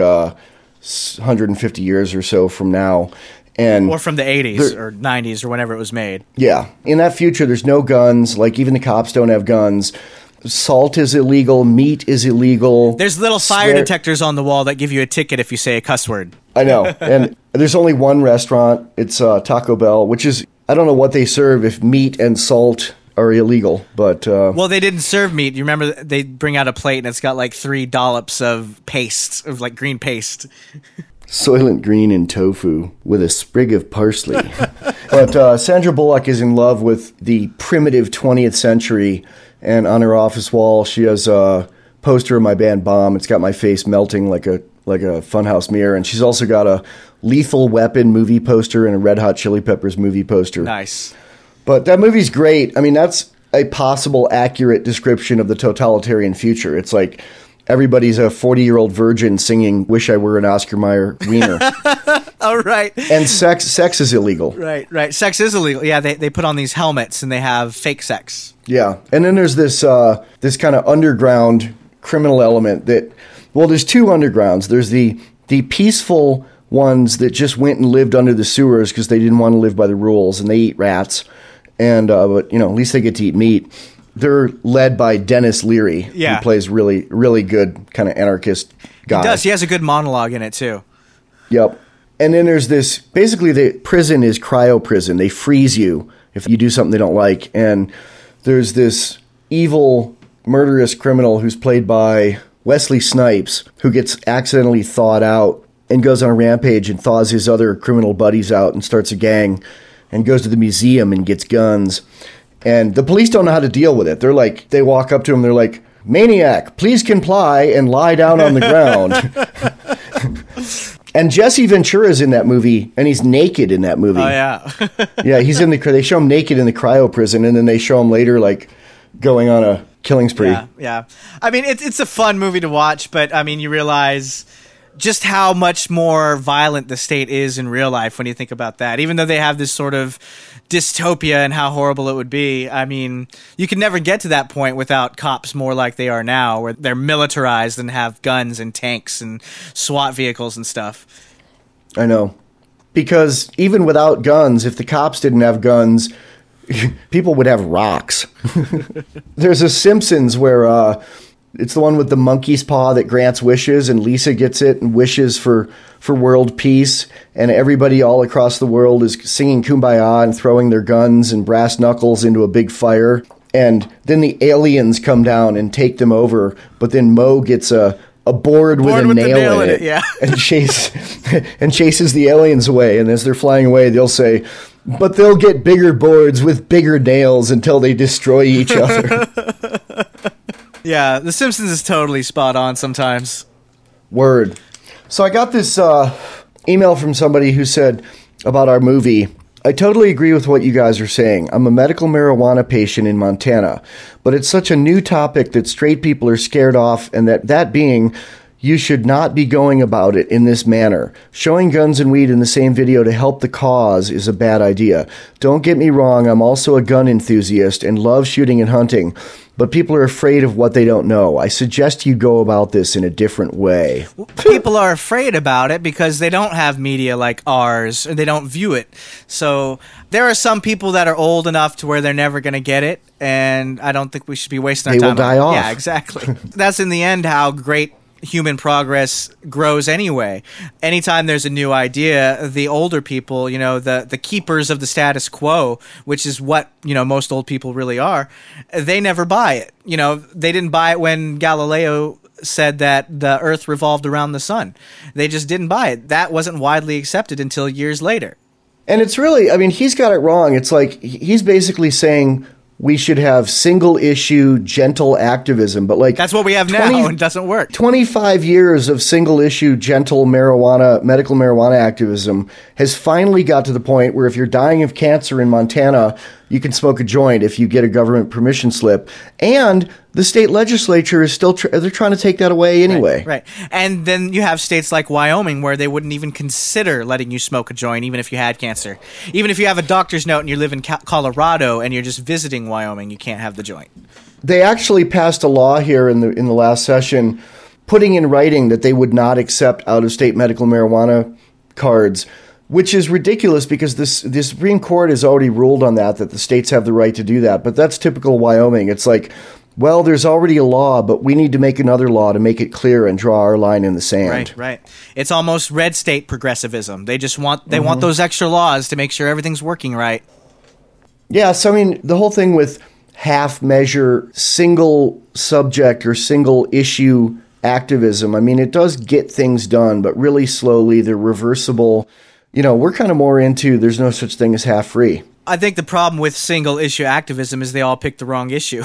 Speaker 1: 150 years or so from now.
Speaker 3: Or from the 80s or 90s or whenever it was made.
Speaker 1: Yeah. In that future, there's no guns. Like, even the cops don't have guns. Salt is illegal. Meat is illegal.
Speaker 3: There's little fire detectors on the wall that give you a ticket if you say a cuss word.
Speaker 1: I know. And there's only one restaurant. It's Taco Bell, which is, I don't know what they serve if meat and salt are illegal, but...
Speaker 3: Well, they didn't serve meat. You remember they bring out a plate and it's got like 3 dollops of paste, of like green paste.
Speaker 1: Soylent Green and tofu with a sprig of parsley. But Sandra Bullock is in love with the primitive 20th century, and on her office wall, she has a poster of my band Bomb. It's got my face melting like a funhouse mirror, and she's also got a Lethal Weapon movie poster and a Red Hot Chili Peppers movie poster.
Speaker 3: Nice. But
Speaker 1: that movie's great. I mean, that's a possible accurate description of the totalitarian future. It's like everybody's a 40-year-old virgin singing "Wish I Were an Oscar Mayer Wiener."
Speaker 3: Oh, right.
Speaker 1: And sex is illegal.
Speaker 3: Right. Sex is illegal. Yeah, they put on these helmets and they have fake sex.
Speaker 1: Yeah. And then there's this kind of underground criminal element that, well, there's 2 undergrounds. There's the peaceful ones that just went and lived under the sewers because they didn't want to live by the rules, and they eat rats. And, but, you know, at least they get to eat meat. They're led by Dennis Leary, who plays really, really good kind of anarchist guy.
Speaker 3: He does. He has a good monologue in it, too.
Speaker 1: Yep. And then there's this, basically the prison is cryo prison. They freeze you if you do something they don't like. And there's this evil, murderous criminal who's played by Wesley Snipes, who gets accidentally thawed out and goes on a rampage and thaws his other criminal buddies out and starts a gang and goes to the museum and gets guns. And the police don't know how to deal with it. They're like, they walk up to him, they're like, "Maniac, please comply and lie down on the ground." And Jesse Ventura's in that movie, and he's naked in that movie.
Speaker 3: Oh, yeah.
Speaker 1: Yeah, he's in they show him naked in the cryo prison, and then they show him later, like, going on a killing spree.
Speaker 3: Yeah. I mean, it's a fun movie to watch, but, I mean, you realize just how much more violent the state is in real life when you think about that. Even though they have this sort of dystopia and how horrible it would be, I mean, you can never get to that point without cops more like they are now, where they're militarized and have guns and tanks and SWAT vehicles and stuff.
Speaker 1: I know. Because even without guns, if the cops didn't have guns, people would have rocks. There's a Simpsons where it's the one with the monkey's paw that grants wishes, and Lisa gets it and wishes for world peace, and everybody all across the world is singing Kumbaya and throwing their guns and brass knuckles into a big fire. And then the aliens come down and take them over, but then Mo gets a board with a nail in it,
Speaker 3: yeah.
Speaker 1: and chases the aliens away. And as they're flying away, they'll say, "But they'll get bigger boards with bigger nails until they destroy each other."
Speaker 3: Yeah, The Simpsons is totally spot on sometimes.
Speaker 1: Word. So I got this email from somebody who said about our movie, "I totally agree with what you guys are saying. I'm a medical marijuana patient in Montana, but it's such a new topic that straight people are scared off, and that being, you should not be going about it in this manner. Showing guns and weed in the same video to help the cause is a bad idea. Don't get me wrong, I'm also a gun enthusiast and love shooting and hunting, but people are afraid of what they don't know. I suggest you go about this in a different way."
Speaker 3: People are afraid about it because they don't have media like ours, or they don't view it. So there are some people that are old enough to where they're never going to get it, and I don't think we should be wasting our time.
Speaker 1: They will die off.
Speaker 3: Yeah, exactly. That's in the end how great human progress grows anyway. Anytime there's a new idea, the older people, you know, the keepers of the status quo, which is what, you know, most old people really are, they never buy it. You know, they didn't buy it when Galileo said that the earth revolved around the sun. They just didn't buy it. That wasn't widely accepted until years later.
Speaker 1: And it's really, I mean, he's got it wrong. It's like, he's basically saying we should have single issue, gentle activism, but like...
Speaker 3: That's what we have now, and it doesn't work.
Speaker 1: 25 years of single issue, gentle medical marijuana activism has finally got to the point where if you're dying of cancer in Montana, you can smoke a joint if you get a government permission slip. And the state legislature is still they're trying to take that away anyway.
Speaker 3: Right. And then you have states like Wyoming where they wouldn't even consider letting you smoke a joint even if you had cancer. Even if you have a doctor's note and you live in Colorado and you're just visiting Wyoming, you can't have the joint.
Speaker 1: They actually passed a law here in the last session putting in writing that they would not accept out-of-state medical marijuana cards, which is ridiculous because the Supreme Court has already ruled on that the states have the right to do that. But that's typical Wyoming. It's like, well, there's already a law, but we need to make another law to make it clear and draw our line in the sand.
Speaker 3: Right. It's almost red state progressivism. They just want those extra laws to make sure everything's working right.
Speaker 1: Yeah, so I mean, the whole thing with half measure, single subject or single issue activism, I mean, it does get things done, but really slowly. They're reversible. You know, we're kind of more into there's no such thing as half free.
Speaker 3: I think the problem with single issue activism is they all picked the wrong issue.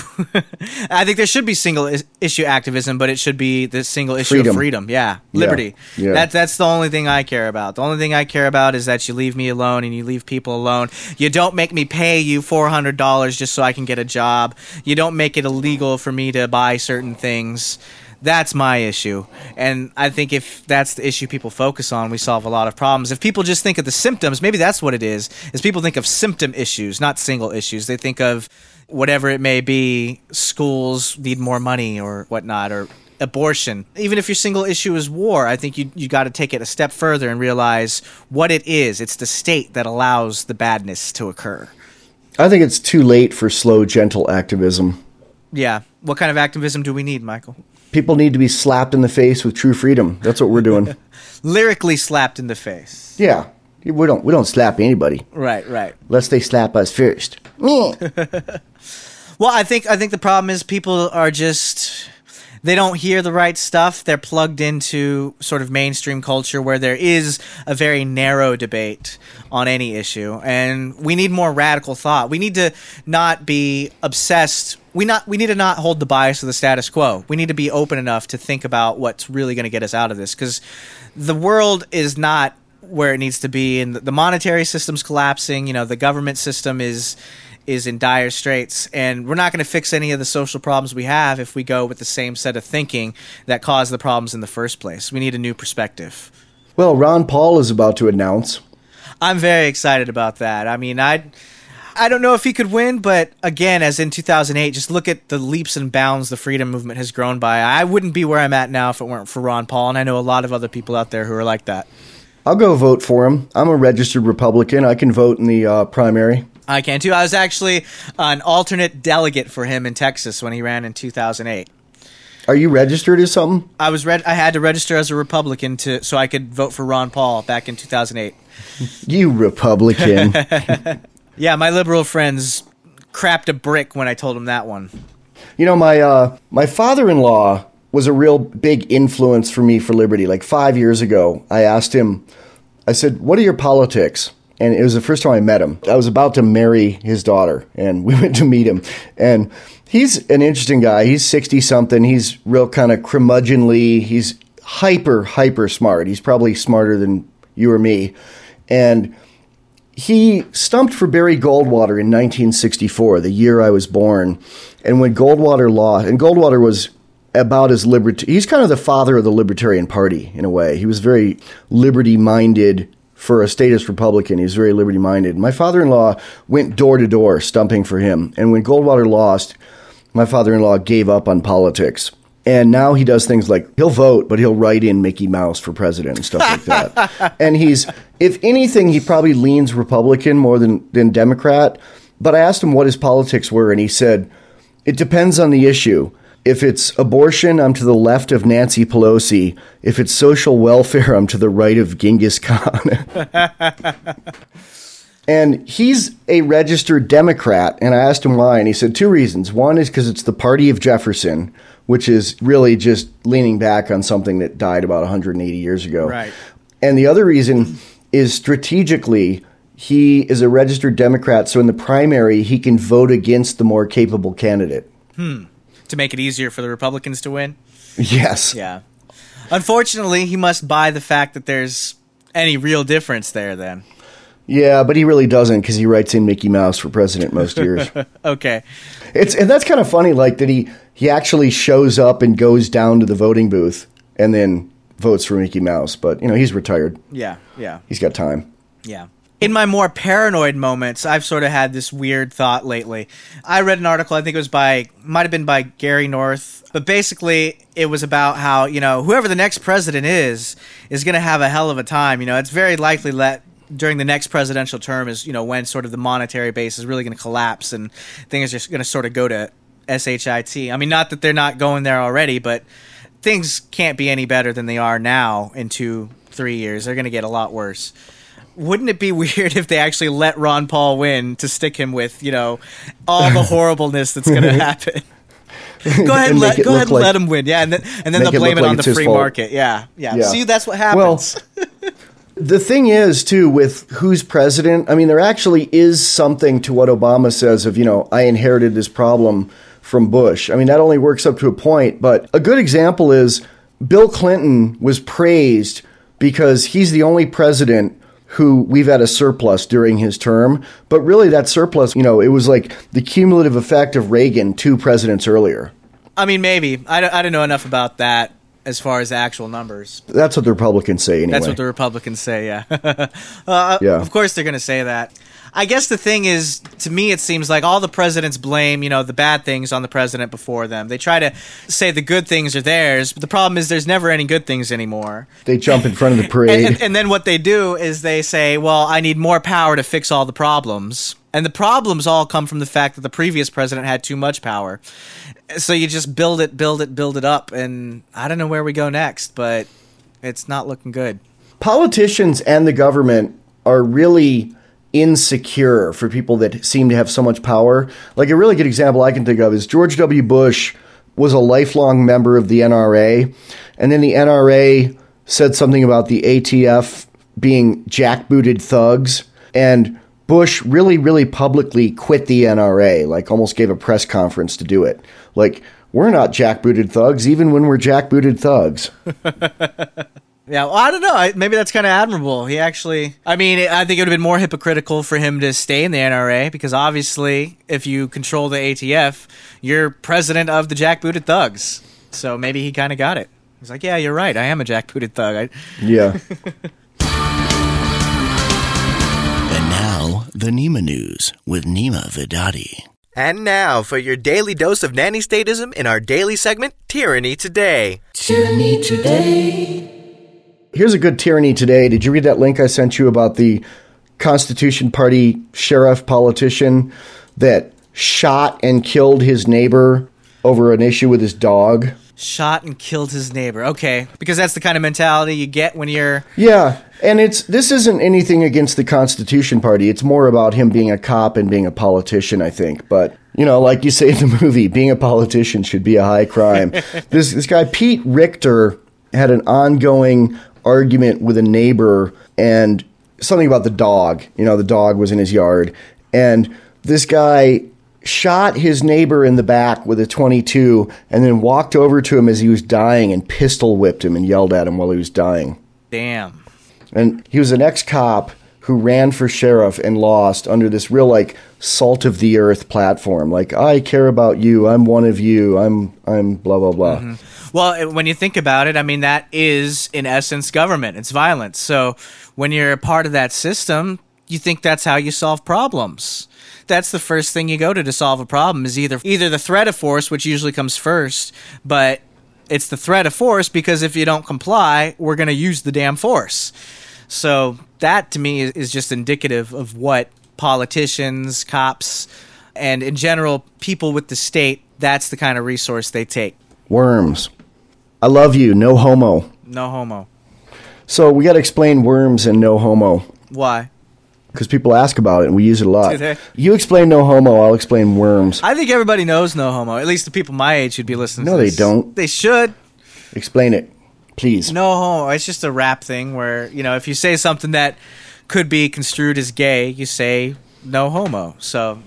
Speaker 3: I think there should be single issue activism, but it should be the single issue of freedom. Yeah. Liberty.
Speaker 1: Yeah.
Speaker 3: That's the only thing I care about. The only thing I care about is that you leave me alone and you leave people alone. You don't make me pay you $400 just so I can get a job. You don't make it illegal for me to buy certain things. That's my issue. And I think if that's the issue people focus on, we solve a lot of problems. If people just think of the symptoms, maybe that's what it is people think of symptom issues, not single issues. They think of whatever it may be, schools need more money or whatnot, or abortion. Even if your single issue is war, I think you got to take it a step further and realize what it is. It's the state that allows the badness to occur.
Speaker 1: I think it's too late for slow, gentle activism.
Speaker 3: Yeah. What kind of activism do we need, Michael?
Speaker 1: People need to be slapped in the face with true freedom. That's what we're doing.
Speaker 3: Lyrically slapped in the face.
Speaker 1: Yeah. We don't slap anybody.
Speaker 3: Right.
Speaker 1: Unless they slap us first.
Speaker 3: Well, I think the problem is people are just, they don't hear the right stuff. They're plugged into sort of mainstream culture where there is a very narrow debate on any issue, and we need more radical thought. We need to not be obsessed. We need to not hold the bias of the status quo. We need to be open enough to think about what's really going to get us out of this, because the world is not where it needs to be, and the monetary system's collapsing. You know, the government system is in dire straits, and we're not going to fix any of the social problems we have if we go with the same set of thinking that caused the problems in the first place. We need a new perspective.
Speaker 1: Well, Ron Paul is about to announce.
Speaker 3: I'm very excited about that. I mean, I don't know if he could win, but again, as in 2008, just look at the leaps and bounds the freedom movement has grown by. I wouldn't be where I'm at now if it weren't for Ron Paul, and I know a lot of other people out there who are like that.
Speaker 1: I'll go vote for him. I'm a registered Republican. I can vote in the primary.
Speaker 3: I can too. I was actually an alternate delegate for him in Texas when he ran in 2008.
Speaker 1: Are you registered as something?
Speaker 3: I had to register as a Republican so I could vote for Ron Paul back in 2008.
Speaker 1: You Republican.
Speaker 3: Yeah, my liberal friends crapped a brick when I told them that one.
Speaker 1: You know, my father-in-law was a real big influence for me for liberty. Like 5 years ago, I asked him, I said, what are your politics? And it was the first time I met him. I was about to marry his daughter, and we went to meet him. And he's an interesting guy. He's 60-something. He's real kind of curmudgeonly. He's hyper smart. He's probably smarter than you or me. And he stumped for Barry Goldwater in 1964, the year I was born. And when Goldwater lost, and Goldwater was about as he's kind of the father of the Libertarian Party in a way. He was very liberty-minded. For a statist Republican, he was very liberty-minded. My father-in-law went door to door stumping for him. And when Goldwater lost, my father-in-law gave up on politics. And now he does things like he'll vote, but he'll write in Mickey Mouse for president and stuff like that. And if anything, he probably leans Republican more than Democrat. But I asked him what his politics were, and he said, it depends on the issue. If it's abortion, I'm to the left of Nancy Pelosi. If it's social welfare, I'm to the right of Genghis Khan. And he's a registered Democrat, and I asked him why, and he said two reasons. One is because it's the party of Jefferson, which is really just leaning back on something that died about 180 years ago.
Speaker 3: Right.
Speaker 1: And the other reason is strategically, he is a registered Democrat, so in the primary, he can vote against the more capable candidate.
Speaker 3: To make it easier for the Republicans to win?
Speaker 1: Yes.
Speaker 3: Yeah. Unfortunately, he must buy the fact that there's any real difference there then.
Speaker 1: Yeah, but he really doesn't because he writes in Mickey Mouse for president most years.
Speaker 3: Okay.
Speaker 1: And that's kind of funny, like that he actually shows up and goes down to the voting booth and then votes for Mickey Mouse. But, he's retired.
Speaker 3: Yeah.
Speaker 1: He's got time.
Speaker 3: Yeah. In my more paranoid moments, I've sort of had this weird thought lately. I read an article, I think it was might have been by Gary North, but basically it was about how, whoever the next president is going to have a hell of a time. It's very likely that during the next presidential term is, when sort of the monetary base is really going to collapse and things are just going to sort of go to shit. I mean, not that they're not going there already, but things can't be any better than they are now in 2-3 years. They're going to get a lot worse. Wouldn't it be weird if they actually let Ron Paul win to stick him with, all the horribleness that's going to happen? Go ahead and let him win. Yeah, and then they'll blame it on the free market. Yeah. See, that's what happens.
Speaker 1: Well, the thing is, too, with who's president, I mean, there actually is something to what Obama says of, I inherited this problem from Bush. I mean, that only works up to a point. But a good example is Bill Clinton was praised because he's the only president who we've had a surplus during his term. But really that surplus, it was like the cumulative effect of Reagan 2 presidents earlier.
Speaker 3: I mean, maybe. I don't know enough about that as far as the actual numbers.
Speaker 1: That's what the Republicans say anyway.
Speaker 3: That's what the Republicans say, yeah.
Speaker 1: Yeah.
Speaker 3: Of course they're going to say that. I guess the thing is, to me, it seems like all the presidents blame, the bad things on the president before them. They try to say the good things are theirs, but the problem is there's never any good things anymore.
Speaker 1: They jump in front of the parade.
Speaker 3: and then what they do is they say, well, I need more power to fix all the problems. And the problems all come from the fact that the previous president had too much power. So you just build it up, and I don't know where we go next, but it's not looking good.
Speaker 1: Politicians and the government are really insecure for people that seem to have so much power. Like a really good example I can think of is George W. Bush was a lifelong member of the NRA, and then the NRA said something about the ATF being jackbooted thugs, and Bush really, really publicly quit the NRA, like almost gave a press conference to do it. Like, we're not jackbooted thugs, even when we're jackbooted thugs.
Speaker 3: Yeah, well, I don't know. Maybe that's kind of admirable. He actually, I think it would have been more hypocritical for him to stay in the NRA because obviously, if you control the ATF, you're president of the jackbooted thugs. So maybe he kind of got it. He's like, yeah, you're right. I am a jackbooted thug.
Speaker 1: Yeah.
Speaker 4: And now, the Nima News with Nima Vedadi.
Speaker 5: And now for your daily dose of nanny-statism in our daily segment, Tyranny Today.
Speaker 6: Tyranny Today.
Speaker 1: Here's a good tyranny today. Did you read that link I sent you about the Constitution Party sheriff politician that shot and killed his neighbor over an issue with his dog?
Speaker 3: Shot and killed his neighbor. Okay. Because that's the kind of mentality you get when you're...
Speaker 1: Yeah. And this isn't anything against the Constitution Party. It's more about him being a cop and being a politician, I think. But, like you say in the movie, being a politician should be a high crime. This guy, Pete Richter, had an ongoing argument with a neighbor and something about the dog. The dog was in his yard. And this guy shot his neighbor in the back with a .22 and then walked over to him as he was dying and pistol whipped him and yelled at him while he was dying.
Speaker 3: Damn.
Speaker 1: And he was an ex-cop who ran for sheriff and lost under this real, salt of the earth platform. Like, I care about you. I'm one of you. I'm blah, blah, blah.
Speaker 3: Mm-hmm. Well, when you think about it, that is, in essence, government. It's violence. So when you're a part of that system, you think that's how you solve problems. That's the first thing you go to solve a problem is either the threat of force, which usually comes first, but it's the threat of force because if you don't comply, we're going to use the damn force. So that, to me, is just indicative of what politicians, cops, and in general, people with the state, that's the kind of resource they take.
Speaker 1: Worms. I love you. No homo.
Speaker 3: No homo.
Speaker 1: So we got to explain worms and no homo.
Speaker 3: Why?
Speaker 1: Because people ask about it and we use it a lot.
Speaker 3: Do they?
Speaker 1: You explain no homo, I'll explain worms.
Speaker 3: I think everybody knows no homo. At least the people my age should be listening to this.
Speaker 1: No, they don't.
Speaker 3: They should.
Speaker 1: Explain it, please.
Speaker 3: No homo. It's just a rap thing where, if you say something that could be construed as gay, you say no homo. So,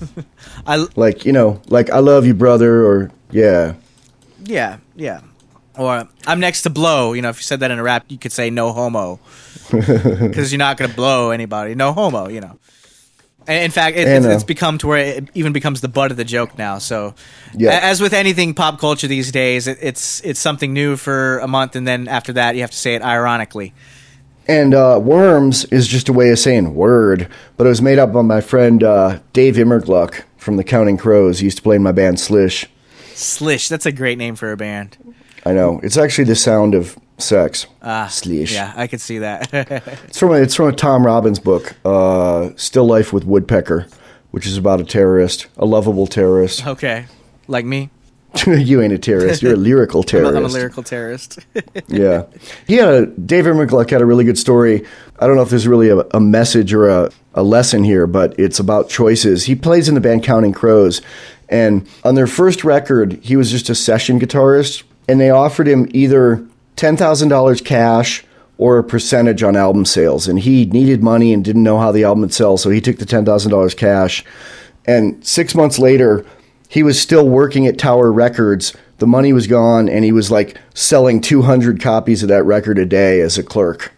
Speaker 1: I love you, brother, or yeah.
Speaker 3: Yeah. Or I'm next to blow. You know, if you said that in a rap, you could say no homo. Because you're not going to blow anybody. No homo, you know. And in fact, it's become to where it even becomes the butt of the joke now. So, as with anything pop culture these days, it's something new for a month, and then after that, you have to say it ironically.
Speaker 1: And worms is just a way of saying word, but it was made up by my friend Dave Immergluck from the Counting Crows. He used to play in my band Slish.
Speaker 3: Slish, that's a great name for a band.
Speaker 1: I know. It's actually the sound of sex. Slish.
Speaker 3: Yeah, I could see that.
Speaker 1: It's from a Tom Robbins book, Still Life with Woodpecker, which is about a terrorist, a lovable terrorist.
Speaker 3: Okay, like me.
Speaker 1: You ain't a terrorist. You're a lyrical terrorist.
Speaker 3: I'm a lyrical terrorist.
Speaker 1: Yeah. Dave Immergluck had a really good story. I don't know if there's really a message or a lesson here, but it's about choices. He plays in the band Counting Crows, and on their first record, he was just a session guitarist, and they offered him either $10,000 cash or a percentage on album sales, and he needed money and didn't know how the album would sell, so he took the $10,000 cash, and 6 months later, he was still working at Tower Records. The money was gone, and he was like selling 200 copies of that record a day as a clerk.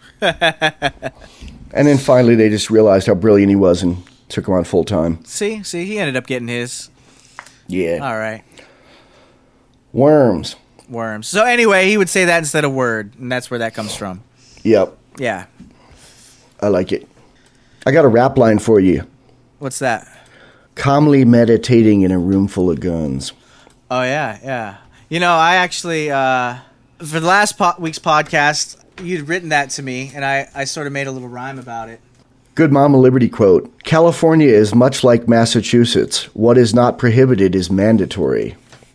Speaker 1: And then finally they just realized how brilliant he was and took him on full time.
Speaker 3: See, he ended up getting his.
Speaker 1: Yeah.
Speaker 3: All right.
Speaker 1: Worms.
Speaker 3: So anyway, he would say that instead of word, and that's where that comes from.
Speaker 1: Yep.
Speaker 3: Yeah.
Speaker 1: I like it. I got a rap line for you.
Speaker 3: What's that?
Speaker 1: Calmly meditating in a room full of guns.
Speaker 3: Oh, yeah. You know, I actually, for the last week's podcast, you'd written that to me, and I sort of made a little rhyme about it.
Speaker 1: Good Mama Liberty quote. California is much like Massachusetts. What is not prohibited is mandatory.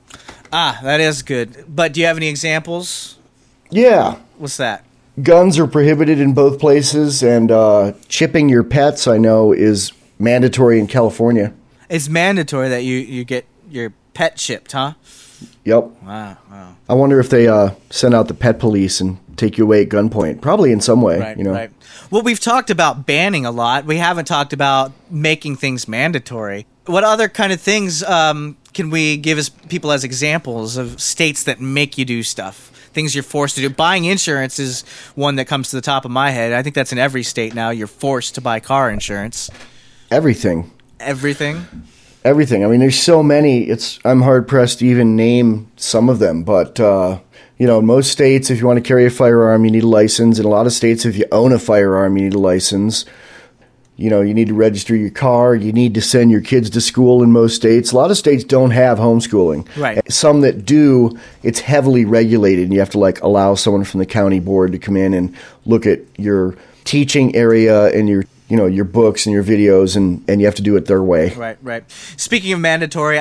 Speaker 3: That is good. But do you have any examples?
Speaker 1: Yeah.
Speaker 3: What's that?
Speaker 1: Guns are prohibited in both places, and chipping your pets, I know, is mandatory in California.
Speaker 3: It's mandatory that you get your pet chipped, huh?
Speaker 1: Yep.
Speaker 3: Wow.
Speaker 1: I wonder if they send out the pet police and take you away at gunpoint. Probably in some way,
Speaker 3: Right,
Speaker 1: you know.
Speaker 3: right. Well, we've talked about banning a lot. We haven't talked about making things mandatory. What other kind of things can we give as people as examples of states that make you do stuff? Things you're forced to do. Buying insurance is one that comes to the top of my head. I think that's in every state now. You're forced to buy car insurance.
Speaker 1: Everything.
Speaker 3: Everything.
Speaker 1: I mean, there's so many. I'm hard pressed to even name some of them. But in most states, if you want to carry a firearm, you need a license. In a lot of states, if you own a firearm, you need a license. You know, you need to register your car. You need to send your kids to school in most states. A lot of states don't have homeschooling.
Speaker 3: Right.
Speaker 1: Some that do, it's heavily regulated, and you have to allow someone from the county board to come in and look at your teaching area and your books and your videos, and you have to do it their way.
Speaker 3: Right. Speaking of mandatory,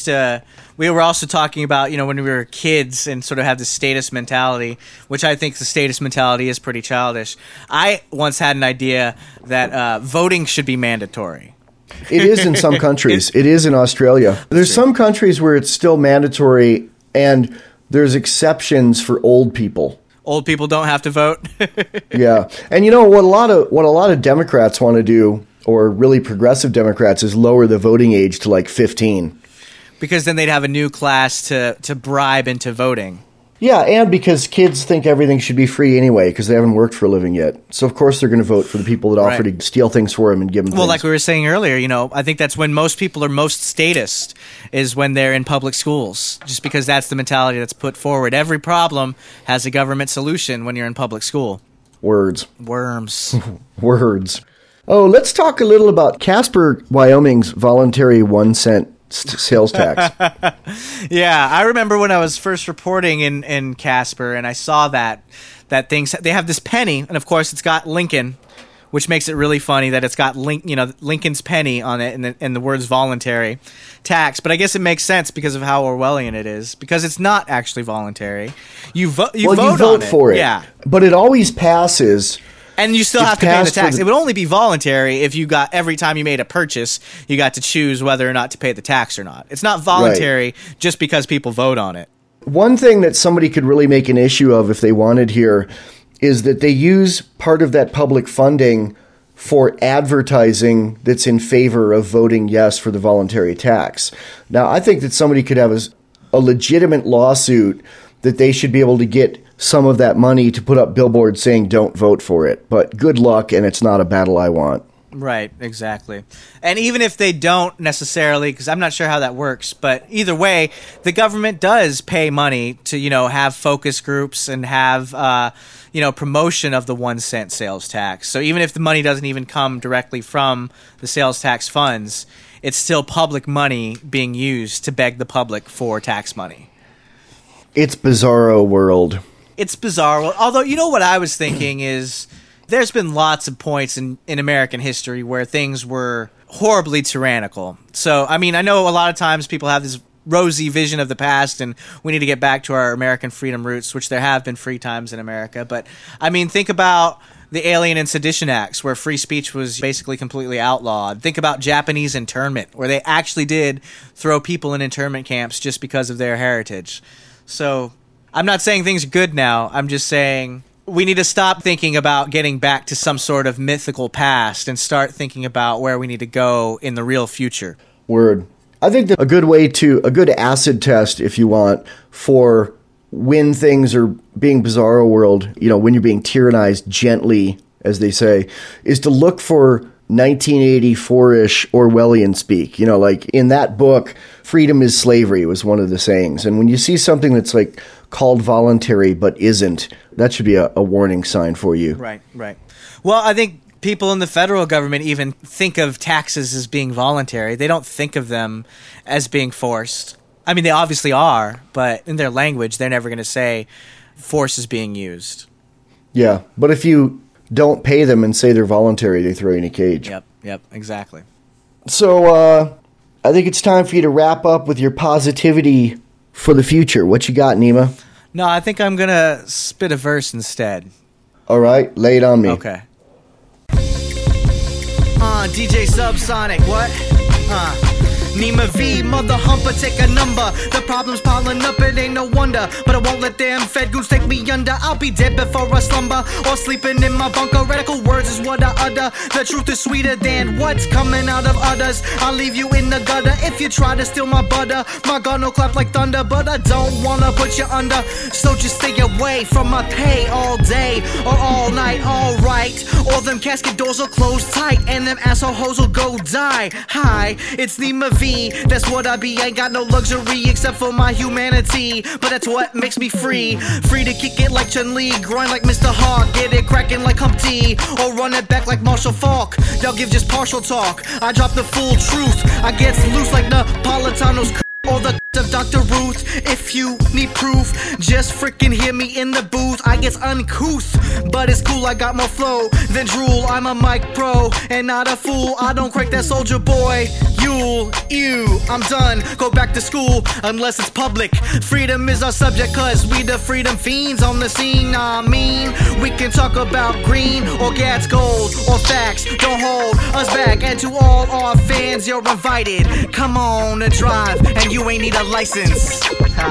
Speaker 3: we were also talking about, when we were kids and sort of have the status mentality, which I think the status mentality is pretty childish. I once had an idea that voting should be mandatory.
Speaker 1: It is in some countries. It is in Australia. There's some countries where it's still mandatory, and there's exceptions for old people.
Speaker 3: Old people don't have to vote.
Speaker 1: Yeah. And what a lot of Democrats want to do, or really progressive Democrats, is lower the voting age to 15.
Speaker 3: Because then they'd have a new class to bribe into voting.
Speaker 1: Yeah, and because kids think everything should be free anyway because they haven't worked for a living yet. So, of course, they're going to vote for the people that offer to steal things for them and give them
Speaker 3: Well,
Speaker 1: things.
Speaker 3: like we were saying earlier, I think that's when most people are most statist, is when they're in public schools, just because that's the mentality that's put forward. Every problem has a government solution when you're in public school.
Speaker 1: Words.
Speaker 3: Worms.
Speaker 1: Words. Oh, let's talk a little about Casper, Wyoming's voluntary 1 cent sales tax.
Speaker 3: Yeah, I remember when I was first reporting in Casper, and I saw that they have this penny, and of course it's got Lincoln, which makes it really funny that it's got Lincoln's penny on it, and the words voluntary tax. But I guess it makes sense because of how Orwellian it is, because it's not actually voluntary. You vote on
Speaker 1: for it.
Speaker 3: Yeah,
Speaker 1: but it always passes.
Speaker 3: And you still have to pay the tax. It would only be voluntary if you got, every time you made a purchase, you got to choose whether or not to pay the tax or not. It's not voluntary just because people vote on it.
Speaker 1: One thing that somebody could really make an issue of if they wanted here is that they use part of that public funding for advertising that's in favor of voting yes for the voluntary tax. Now, I think that somebody could have a legitimate lawsuit that they should be able to get some of that money to put up billboards saying don't vote for it. But good luck, and it's not a battle I want.
Speaker 3: Right, exactly. And even if they don't necessarily, because I'm not sure how that works, but either way, the government does pay money to, have focus groups and have, promotion of the 1 cent sales tax. So even if the money doesn't even come directly from the sales tax funds, it's still public money being used to beg the public for tax money.
Speaker 1: It's bizarro world.
Speaker 3: It's bizarre. Although, what I was thinking is there's been lots of points in American history where things were horribly tyrannical. So, I know a lot of times people have this rosy vision of the past and we need to get back to our American freedom roots, which there have been free times in America. But, think about the Alien and Sedition Acts, where free speech was basically completely outlawed. Think about Japanese internment, where they actually did throw people in internment camps just because of their heritage. So, I'm not saying things are good now. I'm just saying we need to stop thinking about getting back to some sort of mythical past and start thinking about where we need to go in the real future.
Speaker 1: Word. I think that a good acid test, if you want, for when things are being bizarro world, when you're being tyrannized gently, as they say, is to look for 1984-ish Orwellian speak. Like in that book, freedom is slavery was one of the sayings. And when you see something that's like called voluntary but isn't, that should be a warning sign for you.
Speaker 3: Right. Well, I think people in the federal government even think of taxes as being voluntary. They don't think of them as being forced. They obviously are, but in their language, they're never going to say force is being used.
Speaker 1: Yeah, but if you don't pay them and say they're voluntary, they throw you in a cage.
Speaker 3: Yep, exactly.
Speaker 1: So I think it's time for you to wrap up with your positivity for the future. What you got, Nima?
Speaker 3: No, I think I'm going to spit a verse instead.
Speaker 1: All right, lay it on me.
Speaker 3: Okay. DJ Subsonic, what? Nima V, mother humper, take a number. The problem's piling up, it ain't no wonder. But I won't let them fed goose take me under. I'll be dead before I slumber, or sleeping in my bunker. Radical words is what I utter. The truth is sweeter than what's coming out of others. I'll leave you in the gutter if you try to steal my butter. My gun will clap like thunder, but I don't wanna put you under. So just stay away from my pay all day or all night, alright. Or them casket doors will close tight and them asshole hoes will go die. Hi, it's Nima V. That's what I be, ain't got no luxury except for my humanity. But that's what makes me free. Free to kick it like Chun-Li, grind like Mr. Hawk, get it cracking like Humpty, or run it back like Marshall Falk. Y'all give just partial talk, I drop the full truth. I get loose like Napolitano's or the of Dr. Ruth. If you need proof, just freaking hear me in the booth. I guess uncouth, but it's cool, I got more flow than drool. I'm a mic pro and not a fool. I don't crank that soldier boy ew, I'm done, go back to school unless it's public. Freedom is our subject, cause we the freedom fiends on the scene. We can talk about green or gas gold or facts. Don't hold us back, and to all our fans, you're invited. Come on and drive, and you ain't need a license.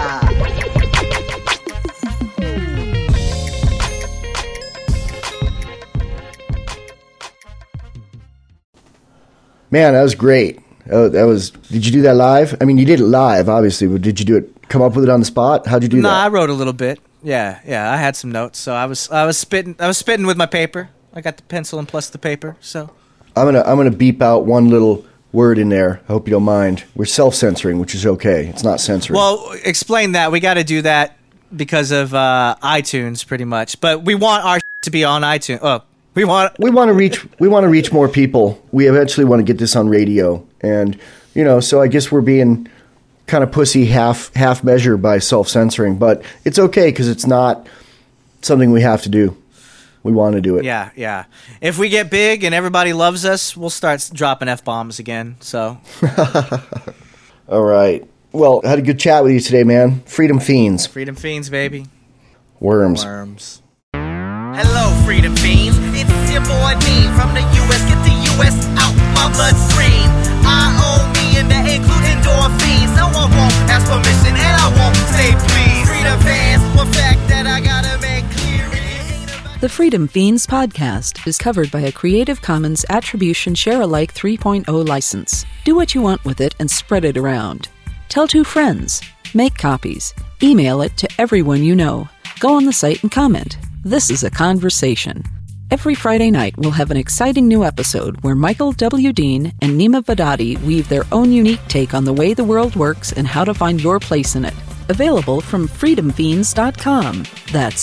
Speaker 1: Man, that was great. Did you do that live? You did it live, obviously, but did you come up with it on the spot? How'd you do that?
Speaker 3: No, I wrote a little bit. Yeah, I had some notes. So I was spitting with my paper. I got the pencil and plus the paper. So
Speaker 1: I'm gonna beep out one little word in there. I hope you don't mind. We're self-censoring, which is okay. It's not censoring.
Speaker 3: Well, explain that. We got to do that because of iTunes, pretty much. But we want our to be on iTunes. Oh, we want to reach more people. We eventually want to get this on radio, and so I guess we're being kind of pussy half measure by self-censoring, but it's okay because it's not something we have to do. We want to do it. Yeah. If we get big and everybody loves us, we'll start dropping F-bombs again. So.
Speaker 1: All right. Well, I had a good chat with you today, man. Freedom Fiends.
Speaker 3: Freedom Fiends, baby.
Speaker 1: Worms.
Speaker 5: Hello, Freedom Fiends. It's your boy Dean from the U.S. Get the U.S. out my bloodstream. I own me and that include endorphins. No one won't ask permission and I won't say please. Freedom fans, one fact that I gotta make clear.
Speaker 2: The Freedom Fiends podcast is covered by a Creative Commons Attribution Share-alike 3.0 license. Do what you want with it and spread it around. Tell 2 friends. Make copies. Email it to everyone you know. Go on the site and comment. This is a conversation. Every Friday night, we'll have an exciting new episode where Michael W. Dean and Nima Vadadi weave their own unique take on the way the world works and how to find your place in it. Available from freedomfeens.com. That's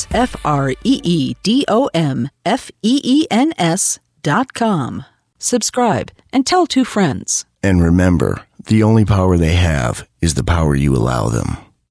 Speaker 2: FreedomFeens.com. Subscribe and tell 2 friends.
Speaker 4: And remember, the only power they have is the power you allow them.